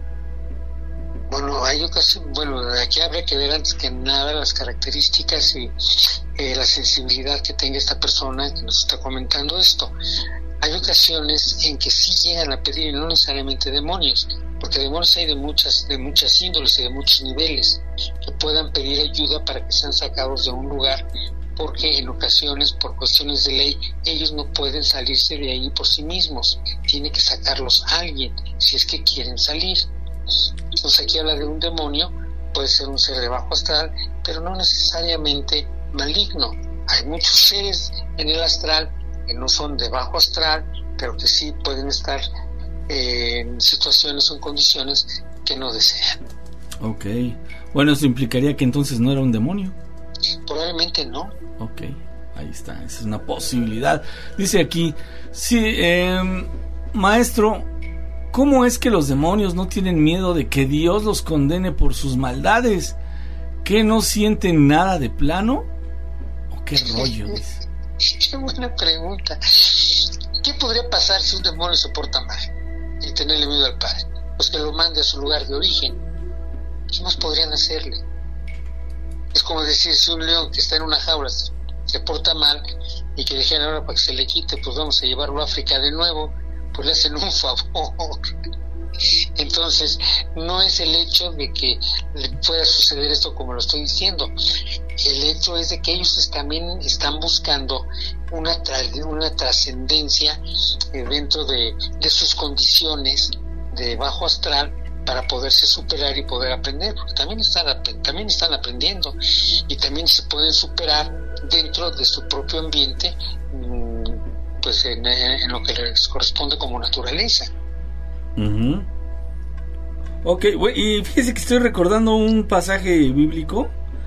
Bueno, hay ocasiones, bueno, aquí habría que ver antes que nada las características y eh, la sensibilidad que tenga esta persona que nos está comentando esto. Hay ocasiones en que sí llegan a pedir, y no necesariamente demonios, porque demonios hay de muchas, de muchas índoles y de muchos niveles, que puedan pedir ayuda para que sean sacados de un lugar, porque en ocasiones, por cuestiones de ley, ellos no pueden salirse de ahí por sí mismos, tiene que sacarlos alguien, si es que quieren salir. Entonces aquí habla de un demonio, puede ser un ser de bajo astral, pero no necesariamente maligno. Hay muchos seres en el astral que no son de bajo astral, pero que sí pueden estar eh, en situaciones o en condiciones que no desean. Ok, bueno, eso implicaría que entonces no era un demonio. Probablemente no. Ok, ahí está, esa es una posibilidad. Dice aquí, sí, eh, maestro, ¿cómo es que los demonios no tienen miedo de que Dios los condene por sus maldades? ¿Que no sienten nada de plano? ¿O qué rollo? Dice. Qué buena pregunta. ¿Qué podría pasar si un demonio se porta mal y tenerle miedo al Padre? Pues que lo mande a su lugar de origen. ¿Qué más podrían hacerle? Es como decir, si un león que está en una jaula se porta mal y que dejen ahora para que se le quite, pues vamos a llevarlo a África de nuevo, pues le hacen un favor. Entonces, no es el hecho de que le pueda suceder esto como lo estoy diciendo. El hecho es de que ellos también están buscando una, tra- una trascendencia eh, dentro de, de sus condiciones de bajo astral para poderse superar y poder aprender, porque también están, también están aprendiendo y también se pueden superar dentro de su propio ambiente, pues en, en lo que les corresponde como naturaleza. Uh-huh. Ok, y fíjese que estoy recordando un pasaje bíblico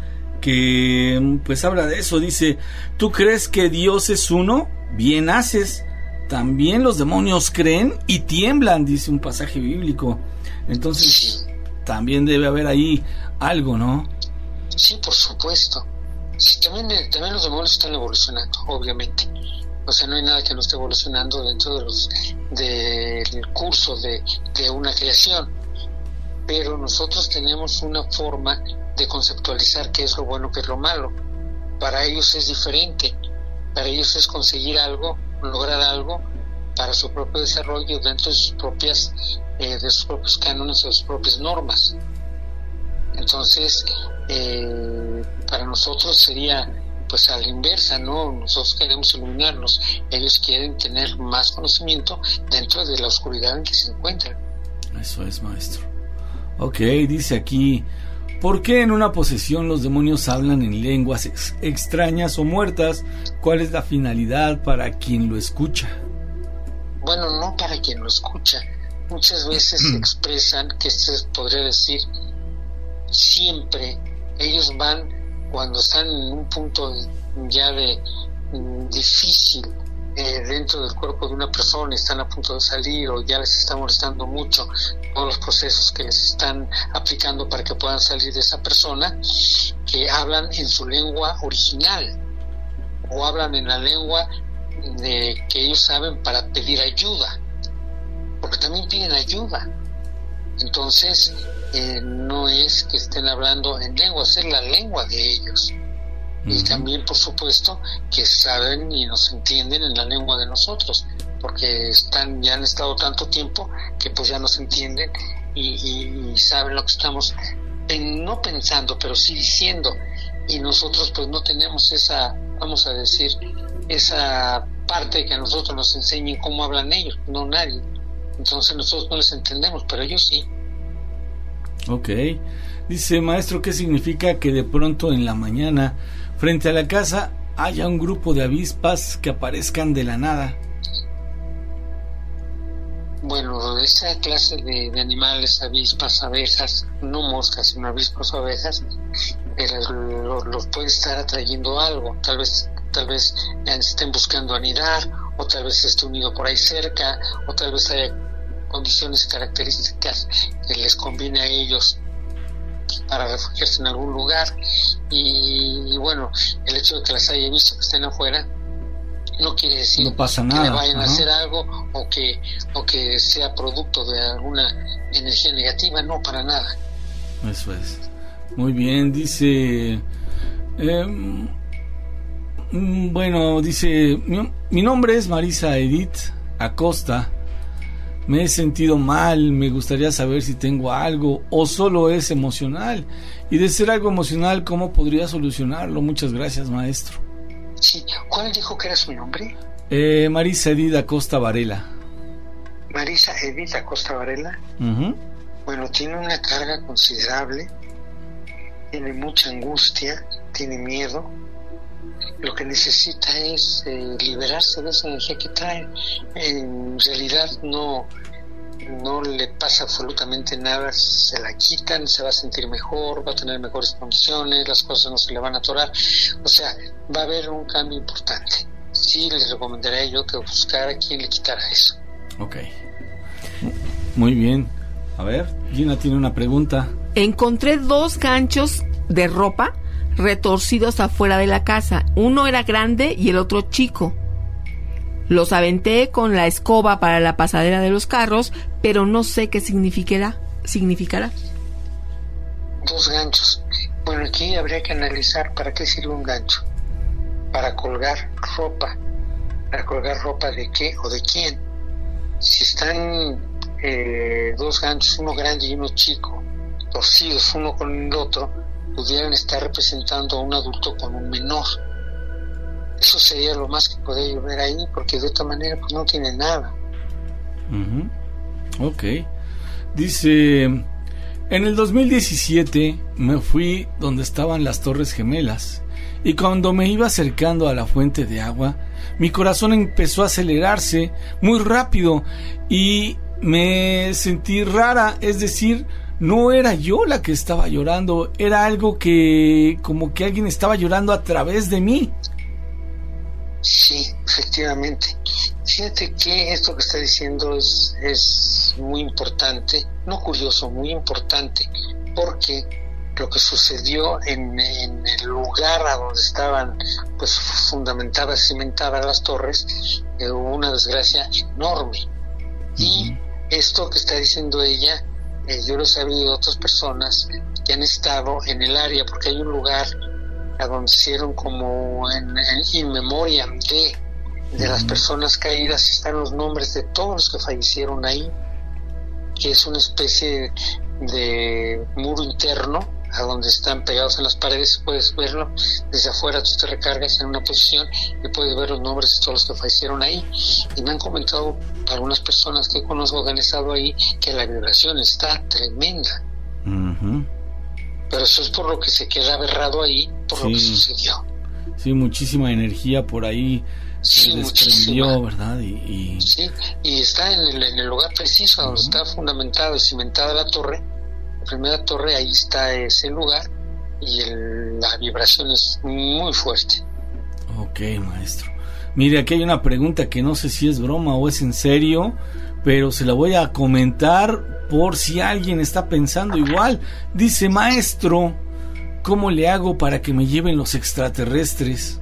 que pues habla de eso. Dice, ¿tú crees que Dios es uno? Bien haces. También los demonios creen y tiemblan, dice un pasaje bíblico. Entonces, sí, también debe haber ahí algo, ¿no? Sí, por supuesto. Sí, también, también los demonios están evolucionando, obviamente. O sea, no hay nada que no esté evolucionando dentro de los del curso de, de una creación. Pero nosotros tenemos una forma de conceptualizar qué es lo bueno, qué es lo malo. Para ellos es diferente. Para ellos es conseguir algo, lograr algo para su propio desarrollo dentro de sus propias eh, de sus propios cánones o de sus propias normas. Entonces, eh, para nosotros sería pues a la inversa, ¿no? Nosotros queremos iluminarnos, ellos quieren tener más conocimiento dentro de la oscuridad en que se encuentran. Eso es, maestro. Ok, dice aquí, ¿por qué en una posesión los demonios hablan en lenguas ex- extrañas o muertas? ¿Cuál es la finalidad para quien lo escucha? Bueno, no para quien lo escucha. Muchas veces se expresan, que se podría decir, siempre ellos van cuando están en un punto ya de mm, difícil eh, dentro del cuerpo de una persona, están a punto de salir o ya les está molestando mucho todos los procesos que les están aplicando para que puedan salir de esa persona, que hablan en su lengua original o hablan en la lengua de que ellos saben para pedir ayuda, porque también piden ayuda. Entonces eh, no es que estén hablando en lenguas, es la lengua de ellos. Uh-huh. Y también, por supuesto, que saben y nos entienden en la lengua de nosotros, porque están ya han estado tanto tiempo que pues ya nos entienden y, y, y saben lo que estamos pen, no pensando, pero sí diciendo. Y nosotros pues no tenemos esa, vamos a decir, esa parte que a nosotros nos enseñen cómo hablan ellos, no nadie. Entonces nosotros no les entendemos, pero ellos sí. Ok. Dice, maestro, ¿qué significa que de pronto en la mañana, frente a la casa, haya un grupo de avispas que aparezcan de la nada? Bueno, esa clase de, de animales, avispas, abejas, no moscas, sino avispas o abejas, los, los puede estar atrayendo algo. Tal vez, tal vez estén buscando anidar, o tal vez esté unido por ahí cerca, o tal vez haya condiciones características que les conviene a ellos para refugiarse en algún lugar. Y, y bueno, el hecho de que las haya visto que estén afuera no quiere decir no pasa que nada. le vayan Ajá. a hacer algo o que o que sea producto de alguna energía negativa, no, para nada. Eso es. Muy bien, dice eh, bueno, dice mi, mi nombre es Marisa Edith Acosta. Me he sentido mal, me gustaría saber si tengo algo o solo es emocional, y de ser algo emocional, ¿cómo podría solucionarlo? Muchas gracias, maestro. Sí, ¿cuál dijo que era su nombre? Eh, Marisa Edith Acosta Varela. Marisa Edith Acosta Varela. Uh-huh. Bueno, tiene una carga considerable, tiene mucha angustia, tiene miedo. Lo que necesita es eh, liberarse de esa energía que trae. En realidad no, no le pasa absolutamente nada, se la quitan, se va a sentir mejor, va a tener mejores condiciones, las cosas no se le van a atorar. O sea, va a haber un cambio importante. Sí, les recomendaría yo que buscara quien le quitara eso. Ok. Muy bien. A ver, Gina tiene una pregunta. Encontré dos ganchos de ropa retorcidos afuera de la casa. Uno era grande y el otro chico. Los aventé con la escoba para la pasadera de los carros, pero no sé qué significará. ¿Significará? Dos ganchos. Bueno, aquí habría que analizar para qué sirve un gancho. Para colgar ropa. ¿Para colgar ropa de qué o de quién? Si están eh, dos ganchos, uno grande y uno chico, torcidos uno con el otro, pudieran estar representando a un adulto con un menor. Eso sería lo más que podría ver ahí, porque de otra manera pues no tiene nada. Uh-huh. Ok. Dice, en el dos mil diecisiete me fui donde estaban las Torres Gemelas, y cuando me iba acercando a la fuente de agua, mi corazón empezó a acelerarse muy rápido y me sentí rara, es decir, no era yo la que estaba llorando, era algo que, como que alguien estaba llorando a través de mí. Sí, efectivamente. Fíjate que esto que está diciendo es, es muy importante, no curioso, muy importante, porque lo que sucedió en, en el lugar a donde estaban pues fundamentadas, cimentadas las torres, eh, hubo una desgracia enorme. Uh-huh. Y esto que está diciendo ella, Eh, yo lo he sabido de otras personas que han estado en el área, porque hay un lugar a donde hicieron como en, en in memoriam de, de las personas caídas, están los nombres de todos los que fallecieron ahí, que es una especie de muro interno a donde están pegados en las paredes. Puedes verlo desde afuera, tú te recargas en una posición y puedes ver los nombres de todos los que fallecieron ahí. Y me han comentado algunas personas que conozco que han estado ahí que la vibración está tremenda. Uh-huh. Pero eso es por lo que se queda aberrado ahí, por sí. lo que sucedió. Sí, muchísima energía por ahí sí, se desprendió, ¿verdad? Y, y... Sí, y está en el, en el lugar preciso donde uh-huh. está fundamentada y cimentada la torre. Primera torre, ahí está ese lugar y el, la vibración es muy fuerte. Ok, maestro. Mire, aquí hay una pregunta que no sé si es broma o es en serio, pero se la voy a comentar por si alguien está pensando igual. Dice, maestro, ¿cómo le hago para que me lleven los extraterrestres?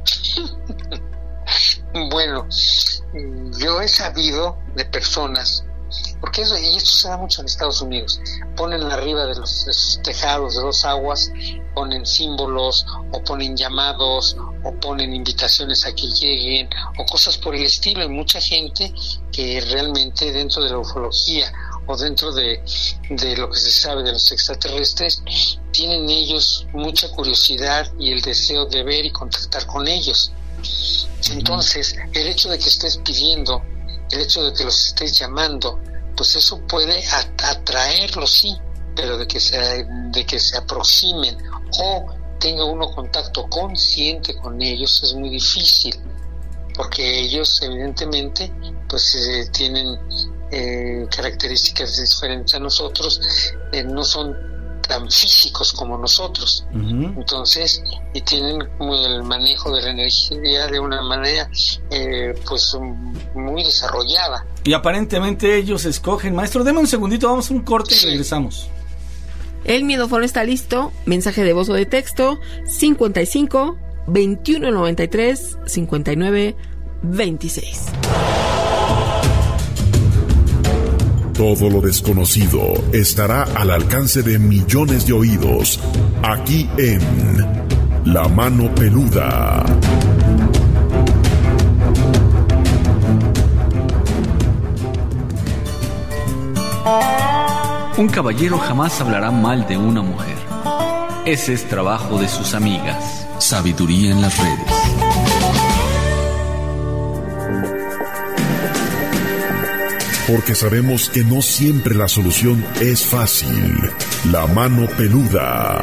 Bueno, yo he sabido de personas, porque eso, y esto se da mucho en Estados Unidos, ponen arriba de los, de sus tejados de dos aguas, ponen símbolos o ponen llamados o ponen invitaciones a que lleguen o cosas por el estilo. Hay mucha gente que realmente dentro de la ufología o dentro de, de lo que se sabe de los extraterrestres, tienen ellos mucha curiosidad y el deseo de ver y contactar con ellos. Entonces, el hecho de que estés pidiendo, el hecho de que los estés llamando, pues eso puede atraerlos, sí, pero de que se, de que se aproximen o tenga uno contacto consciente con ellos es muy difícil, porque ellos evidentemente pues eh, tienen eh, características diferentes a nosotros, eh, no son tan físicos como nosotros. Uh-huh. Entonces, y tienen el manejo de la energía de una manera eh, pues muy desarrollada. Y aparentemente ellos escogen. Maestro, deme un segundito, vamos a un corte sí. y regresamos. El miedofón está listo. Mensaje de voz o de texto cincuenta y cinco, veintiuno noventa y tres, cincuenta y nueve, veintiséis. Todo lo desconocido estará al alcance de millones de oídos, aquí en La Mano Peluda. Un caballero jamás hablará mal de una mujer. Ese es trabajo de sus amigas. Sabiduría en las redes. Porque sabemos que no siempre la solución es fácil. La Mano Peluda.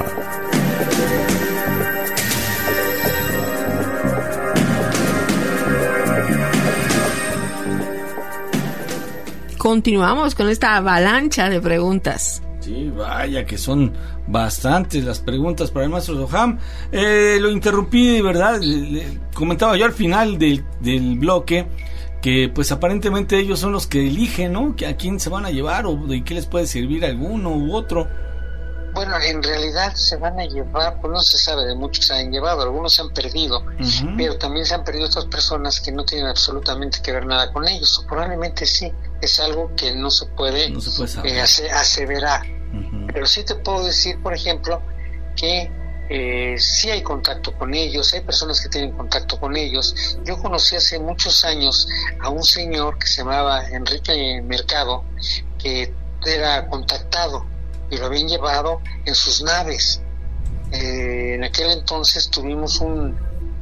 Continuamos con esta avalancha de preguntas. Sí, vaya que son bastantes las preguntas para el maestro Soham. Eh, lo interrumpí, de verdad. Le, le comentaba yo al final del, del bloque que pues aparentemente ellos son los que eligen, ¿no? Que a quién se van a llevar o de qué les puede servir alguno u otro. Bueno, en realidad se van a llevar, pues no se sabe de muchos que se han llevado, algunos se han perdido, uh-huh. pero también se han perdido otras personas que no tienen absolutamente que ver nada con ellos, o probablemente sí, es algo que no se puede, no se puede eh, ase- aseverar. Uh-huh. Pero sí te puedo decir, por ejemplo, que eh, sí hay contacto con ellos, hay personas que tienen contacto con ellos. Yo conocí hace muchos años a un señor que se llamaba Enrique Mercado, que era contactado y lo habían llevado en sus naves. Eh, en aquel entonces tuvimos un,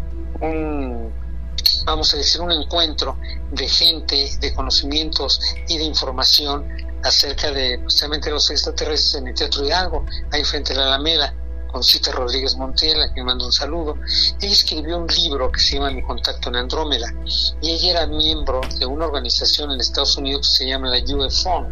un, vamos a decir, un encuentro de gente, de conocimientos y de información acerca de precisamente los extraterrestres en el Teatro Hidalgo, ahí frente a la Alameda, con Cita Rodríguez Montiel, a quien mando un saludo. Ella escribió un libro que se llama Mi Contacto en Andrómeda, y ella era miembro de una organización en Estados Unidos que se llama la U F O,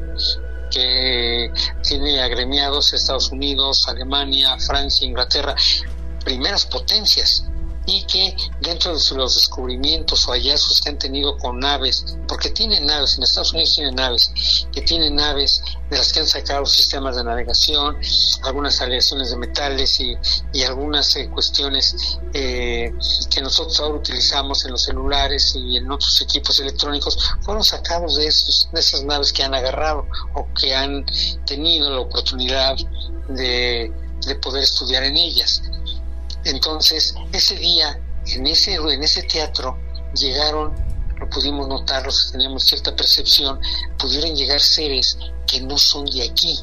que tiene agremiados a Estados Unidos, Alemania, Francia, Inglaterra, primeras potencias, y que dentro de los descubrimientos o hallazgos que han tenido con naves, porque tienen naves, en Estados Unidos tienen naves, que tienen naves de las que han sacado sistemas de navegación, algunas aleaciones de metales y, y algunas eh, cuestiones eh, que nosotros ahora utilizamos en los celulares y en otros equipos electrónicos, fueron sacados de, esos, de esas naves que han agarrado o que han tenido la oportunidad de, de poder estudiar en ellas. Entonces, ese día, en ese, en ese teatro, llegaron, lo pudimos notar, los que teníamos cierta percepción, pudieron llegar seres que no son de aquí.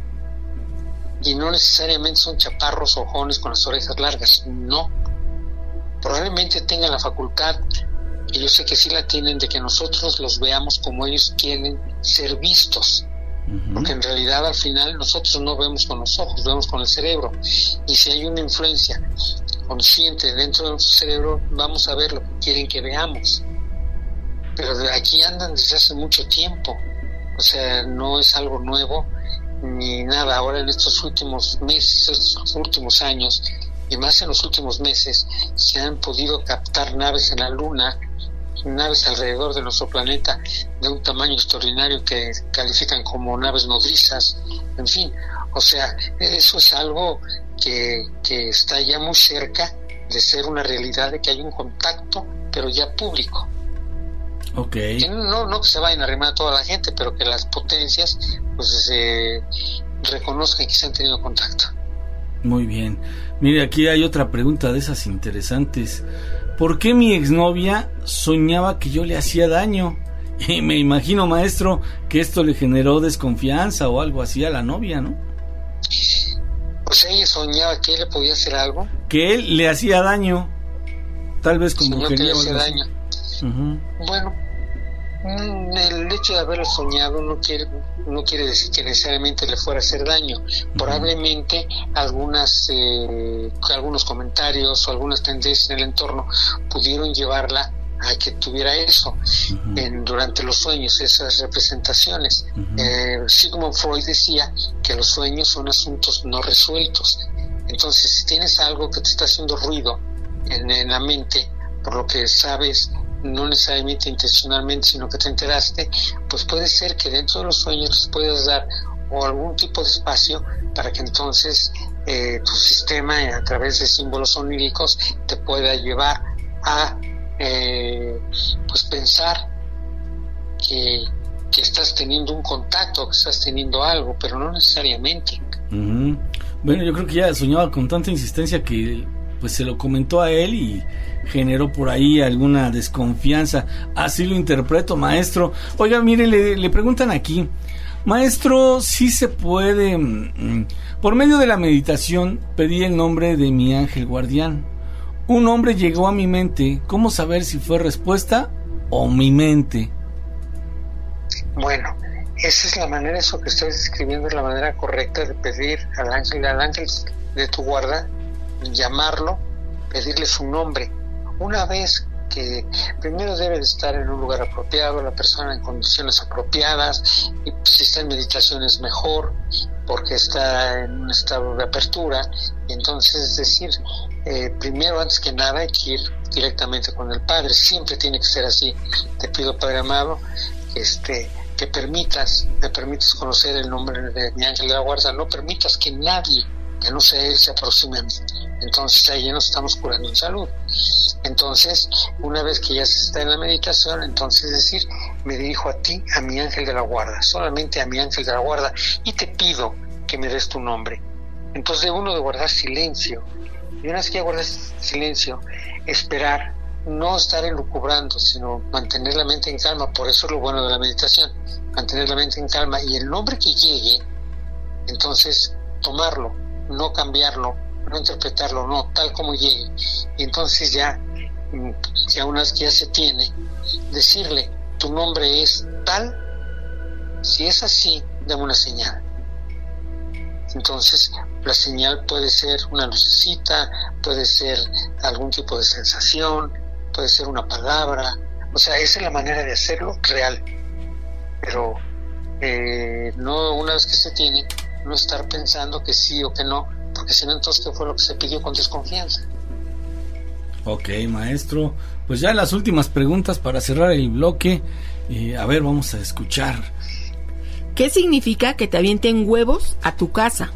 Y no necesariamente son chaparros o ojones con las orejas largas, no. Probablemente tengan la facultad, y yo sé que sí la tienen, de que nosotros los veamos como ellos quieren ser vistos. Porque en realidad al final nosotros no vemos con los ojos, vemos con el cerebro, y si hay una influencia consciente dentro de nuestro cerebro, vamos a ver lo que quieren que veamos. Pero de aquí andan desde hace mucho tiempo, o sea, no es algo nuevo ni nada. Ahora en estos últimos meses, estos últimos años, y más en los últimos meses, se han podido captar naves en la Luna, naves alrededor de nuestro planeta de un tamaño extraordinario que califican como naves nodrizas, en fin, o sea, eso es algo que, que está ya muy cerca de ser una realidad, de que hay un contacto, pero ya público. Okay. Que no, no que se vayan a arrimar a toda la gente, pero que las potencias pues eh, reconozcan que se han tenido contacto. Muy bien. Mire, aquí hay otra pregunta de esas interesantes. ¿Por qué mi exnovia soñaba que yo le hacía daño? Y me imagino, maestro, que esto le generó desconfianza o algo así a la novia, ¿no? Pues ella soñaba que él le podía hacer algo. Que él le hacía daño, tal vez con brujería. brujería Que le o algo hacía así. daño. Uh-huh. Bueno, el hecho de haberlo soñado no quiere, no quiere decir que necesariamente le fuera a hacer daño. Uh-huh. Probablemente algunas eh, algunos comentarios o algunas tendencias en el entorno pudieron llevarla a que tuviera eso uh-huh. en, durante los sueños, esas representaciones. Uh-huh. eh, Sigmund Freud decía que los sueños son asuntos no resueltos. Entonces, si tienes algo que te está haciendo ruido en, en la mente, por lo que sabes, no necesariamente intencionalmente, sino que te enteraste, pues puede ser que dentro de los sueños les puedas dar o algún tipo de espacio para que entonces eh, tu sistema, a través de símbolos oníricos, te pueda llevar a Eh, pues pensar que, que estás teniendo un contacto, que estás teniendo algo, pero no necesariamente. Uh-huh. Bueno, yo creo que ya soñaba con tanta insistencia que pues se lo comentó a él y generó por ahí alguna desconfianza. Así lo interpreto, maestro. Oiga, mire, le, le preguntan aquí, maestro, si se puede mm, por medio de la meditación pedir el nombre de mi ángel guardián. Un nombre llegó a mi mente. ¿Cómo saber si fue respuesta o mi mente? Bueno, esa es la manera, eso que estoy describiendo es la manera correcta de pedir al ángel, al ángel de tu guarda, llamarlo, pedirle su nombre. Una vez que primero debe de estar en un lugar apropiado, la persona en condiciones apropiadas, y si está en meditación es mejor, porque está en un estado de apertura. Y entonces, es decir, eh, primero, antes que nada, hay que ir directamente con el Padre. Siempre tiene que ser así. Te pido, Padre amado, este, que permitas, me permitas conocer el nombre de mi ángel de la guarda. No permitas que nadie que no sea él se aproxime a mí. Entonces ahí ya nos estamos curando en salud. Entonces, una vez que ya se está en la meditación, entonces es decir, me dirijo a ti, a mi ángel de la guarda, solamente a mi ángel de la guarda, y te pido que me des tu nombre. Entonces debe uno de guardar silencio, y una vez que ya guardas silencio, esperar, no estar elucubrando, sino mantener la mente en calma. Por eso es lo bueno de la meditación, mantener la mente en calma, y el nombre que llegue, entonces tomarlo, no cambiarlo, no interpretarlo, no, tal como llegue. Y entonces ya, ya una vez que ya se tiene, decirle, tu nombre es tal, si es así, dame una señal. Entonces, la señal puede ser una lucecita, puede ser algún tipo de sensación, puede ser una palabra, o sea, esa es la manera de hacerlo real. Pero eh, no, una vez que se tiene, no estar pensando que sí o que no, porque si no, entonces ¿qué fue lo que se pidió con desconfianza? Ok, maestro, pues ya las últimas preguntas para cerrar el bloque. Eh, a ver, vamos a escuchar. ¿Qué significa que te avienten huevos a tu casa?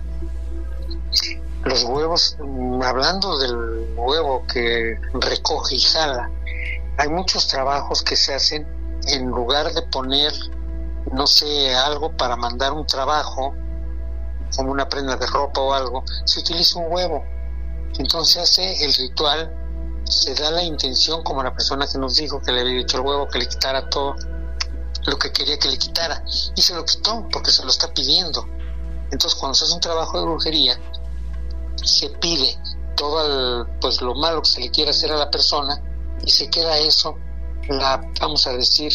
Los huevos, hablando del huevo que recoge y jala, hay muchos trabajos que se hacen en lugar de poner, no sé, algo para mandar un trabajo, como una prenda de ropa o algo, se utiliza un huevo. Entonces hace el ritual, se da la intención, como la persona que nos dijo que le había dicho el huevo, que le quitara todo lo que quería que le quitara, y se lo quitó porque se lo está pidiendo. Entonces, cuando se hace un trabajo de brujería, se pide todo el, pues lo malo que se le quiera hacer a la persona, y se queda eso, la, vamos a decir,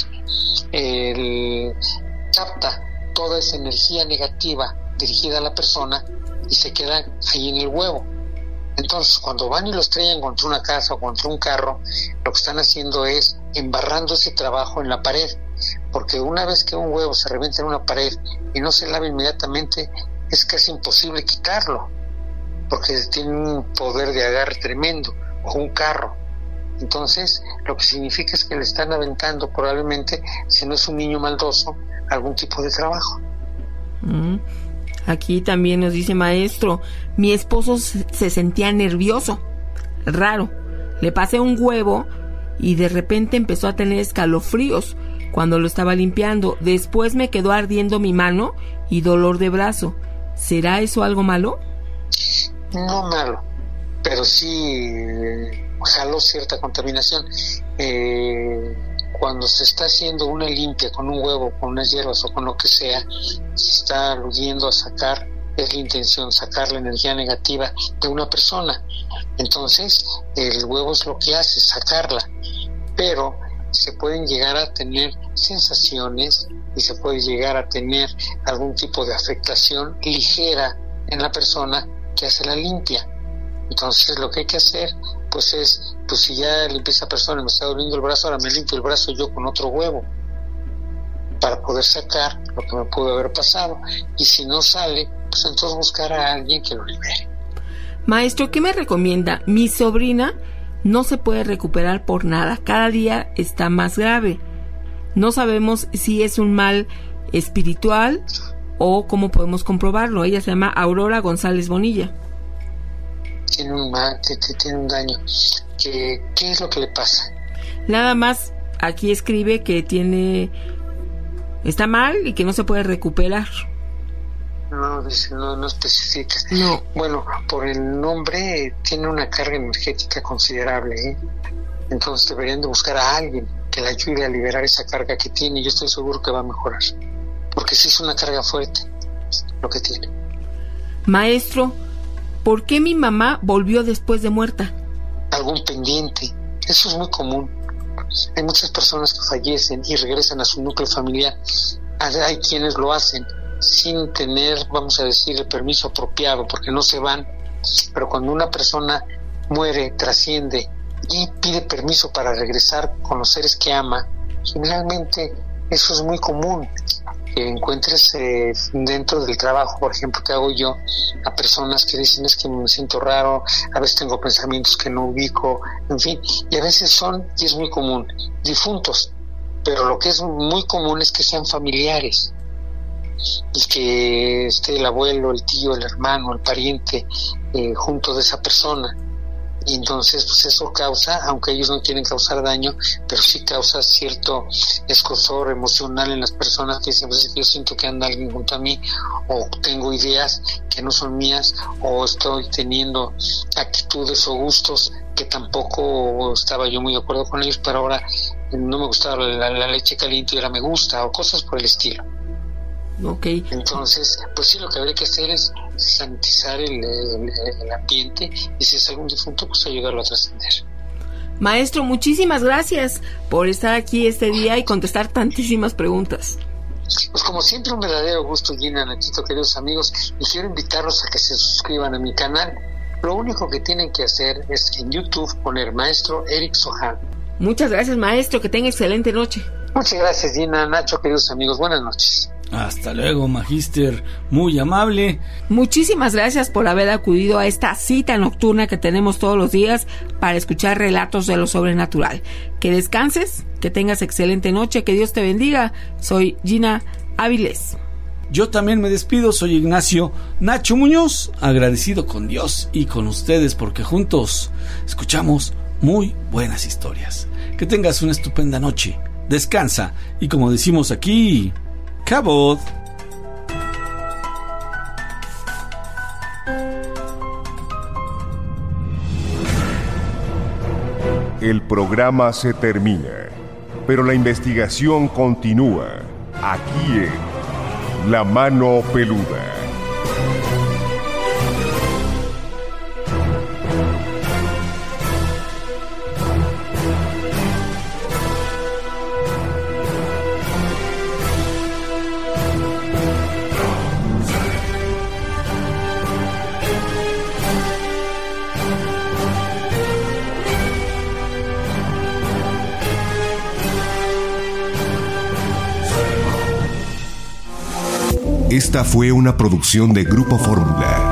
el, capta toda esa energía negativa dirigida a la persona y se queda ahí en el huevo. Entonces, cuando van y lo estrellan contra una casa o contra un carro, lo que están haciendo es embarrando ese trabajo en la pared, porque una vez que un huevo se revienta en una pared y no se lava inmediatamente, es casi imposible quitarlo, porque tiene un poder de agarre tremendo, o un carro. Entonces, lo que significa es que le están aventando probablemente, si no es un niño maldoso, algún tipo de trabajo. Mm. Aquí también nos dice, maestro, mi esposo se sentía nervioso, raro, le pasé un huevo y de repente empezó a tener escalofríos cuando lo estaba limpiando. Después me quedó ardiendo mi mano y dolor de brazo. ¿Será eso algo malo? No malo, pero sí eh, jaló cierta contaminación. Eh, cuando se está haciendo una limpia con un huevo, con unas hierbas o con lo que sea, se está aludiendo a sacar, es la intención, sacar la energía negativa de una persona. Entonces, el huevo es lo que hace, sacarla. Pero se pueden llegar a tener sensaciones y se puede llegar a tener algún tipo de afectación ligera en la persona que hace la limpia. Entonces, lo que hay que hacer, pues es, pues si ya limpié esa persona y me está doliendo el brazo, ahora me limpio el brazo yo con otro huevo para poder sacar lo que me pudo haber pasado, y si no sale, pues entonces buscar a alguien que lo libere. Maestro, ¿qué me recomienda? Mi sobrina no se puede recuperar por nada, cada día está más grave. No sabemos si es un mal espiritual o cómo podemos comprobarlo. Ella se llama Aurora González Bonilla. Tiene un mal, tiene un daño. ¿Qué, qué es lo que le pasa? Nada más aquí escribe que tiene, está mal y que no se puede recuperar. No, dice, no, no especifica. No. Bueno, por el nombre tiene una carga energética considerable, ¿eh? Entonces deberían de buscar a alguien que le ayude a liberar esa carga que tiene, y yo estoy seguro que va a mejorar, porque sí es una carga fuerte lo que tiene. Maestro, ¿por qué mi mamá volvió después de muerta? Algún pendiente, eso es muy común. Hay muchas personas que fallecen y regresan a su núcleo familiar. Hay quienes lo hacen sin tener, vamos a decir, el permiso apropiado, porque no se van. Pero cuando una persona muere, trasciende y pide permiso para regresar con los seres que ama, generalmente eso es muy común, que encuentres eh, dentro del trabajo, por ejemplo, que hago yo, a personas que dicen es que me siento raro, a veces tengo pensamientos que no ubico, en fin, y a veces son, y es muy común, difuntos, pero lo que es muy común es que sean familiares, y que esté el abuelo, el tío, el hermano, el pariente eh, junto de esa persona. Y entonces pues eso causa, aunque ellos no quieren causar daño, pero sí causa cierto escozor emocional en las personas que dicen, pues yo siento que anda alguien junto a mí, o tengo ideas que no son mías, o estoy teniendo actitudes o gustos que tampoco estaba yo muy de acuerdo con ellos, pero ahora no me gustaba la, la leche caliente y ahora me gusta, o cosas por el estilo. Okay. Entonces, pues sí, lo que habría que hacer es sanitizar el, el, el ambiente, y si es algún difunto, pues ayudarlo a trascender. Maestro, muchísimas gracias por estar aquí este día y contestar tantísimas preguntas. Pues como siempre, un verdadero gusto, Gina, Nachito, queridos amigos, y quiero invitarlos a que se suscriban a mi canal. Lo único que tienen que hacer es en YouTube poner Maestro Eric Sohan. Muchas gracias, maestro, que tenga excelente noche. Muchas gracias, Gina, Nacho, queridos amigos, buenas noches. Hasta luego, Magíster, muy amable. Muchísimas gracias por haber acudido a esta cita nocturna que tenemos todos los días para escuchar relatos de lo sobrenatural. Que descanses, que tengas excelente noche, que Dios te bendiga. Soy Gina Áviles. Yo también me despido, soy Ignacio Nacho Muñoz, agradecido con Dios y con ustedes porque juntos escuchamos muy buenas historias. Que tengas una estupenda noche, descansa y como decimos aquí, Cabot. El programa se termina, pero la investigación continúa aquí en La Mano Peluda. Esta fue una producción de Grupo Fórmula.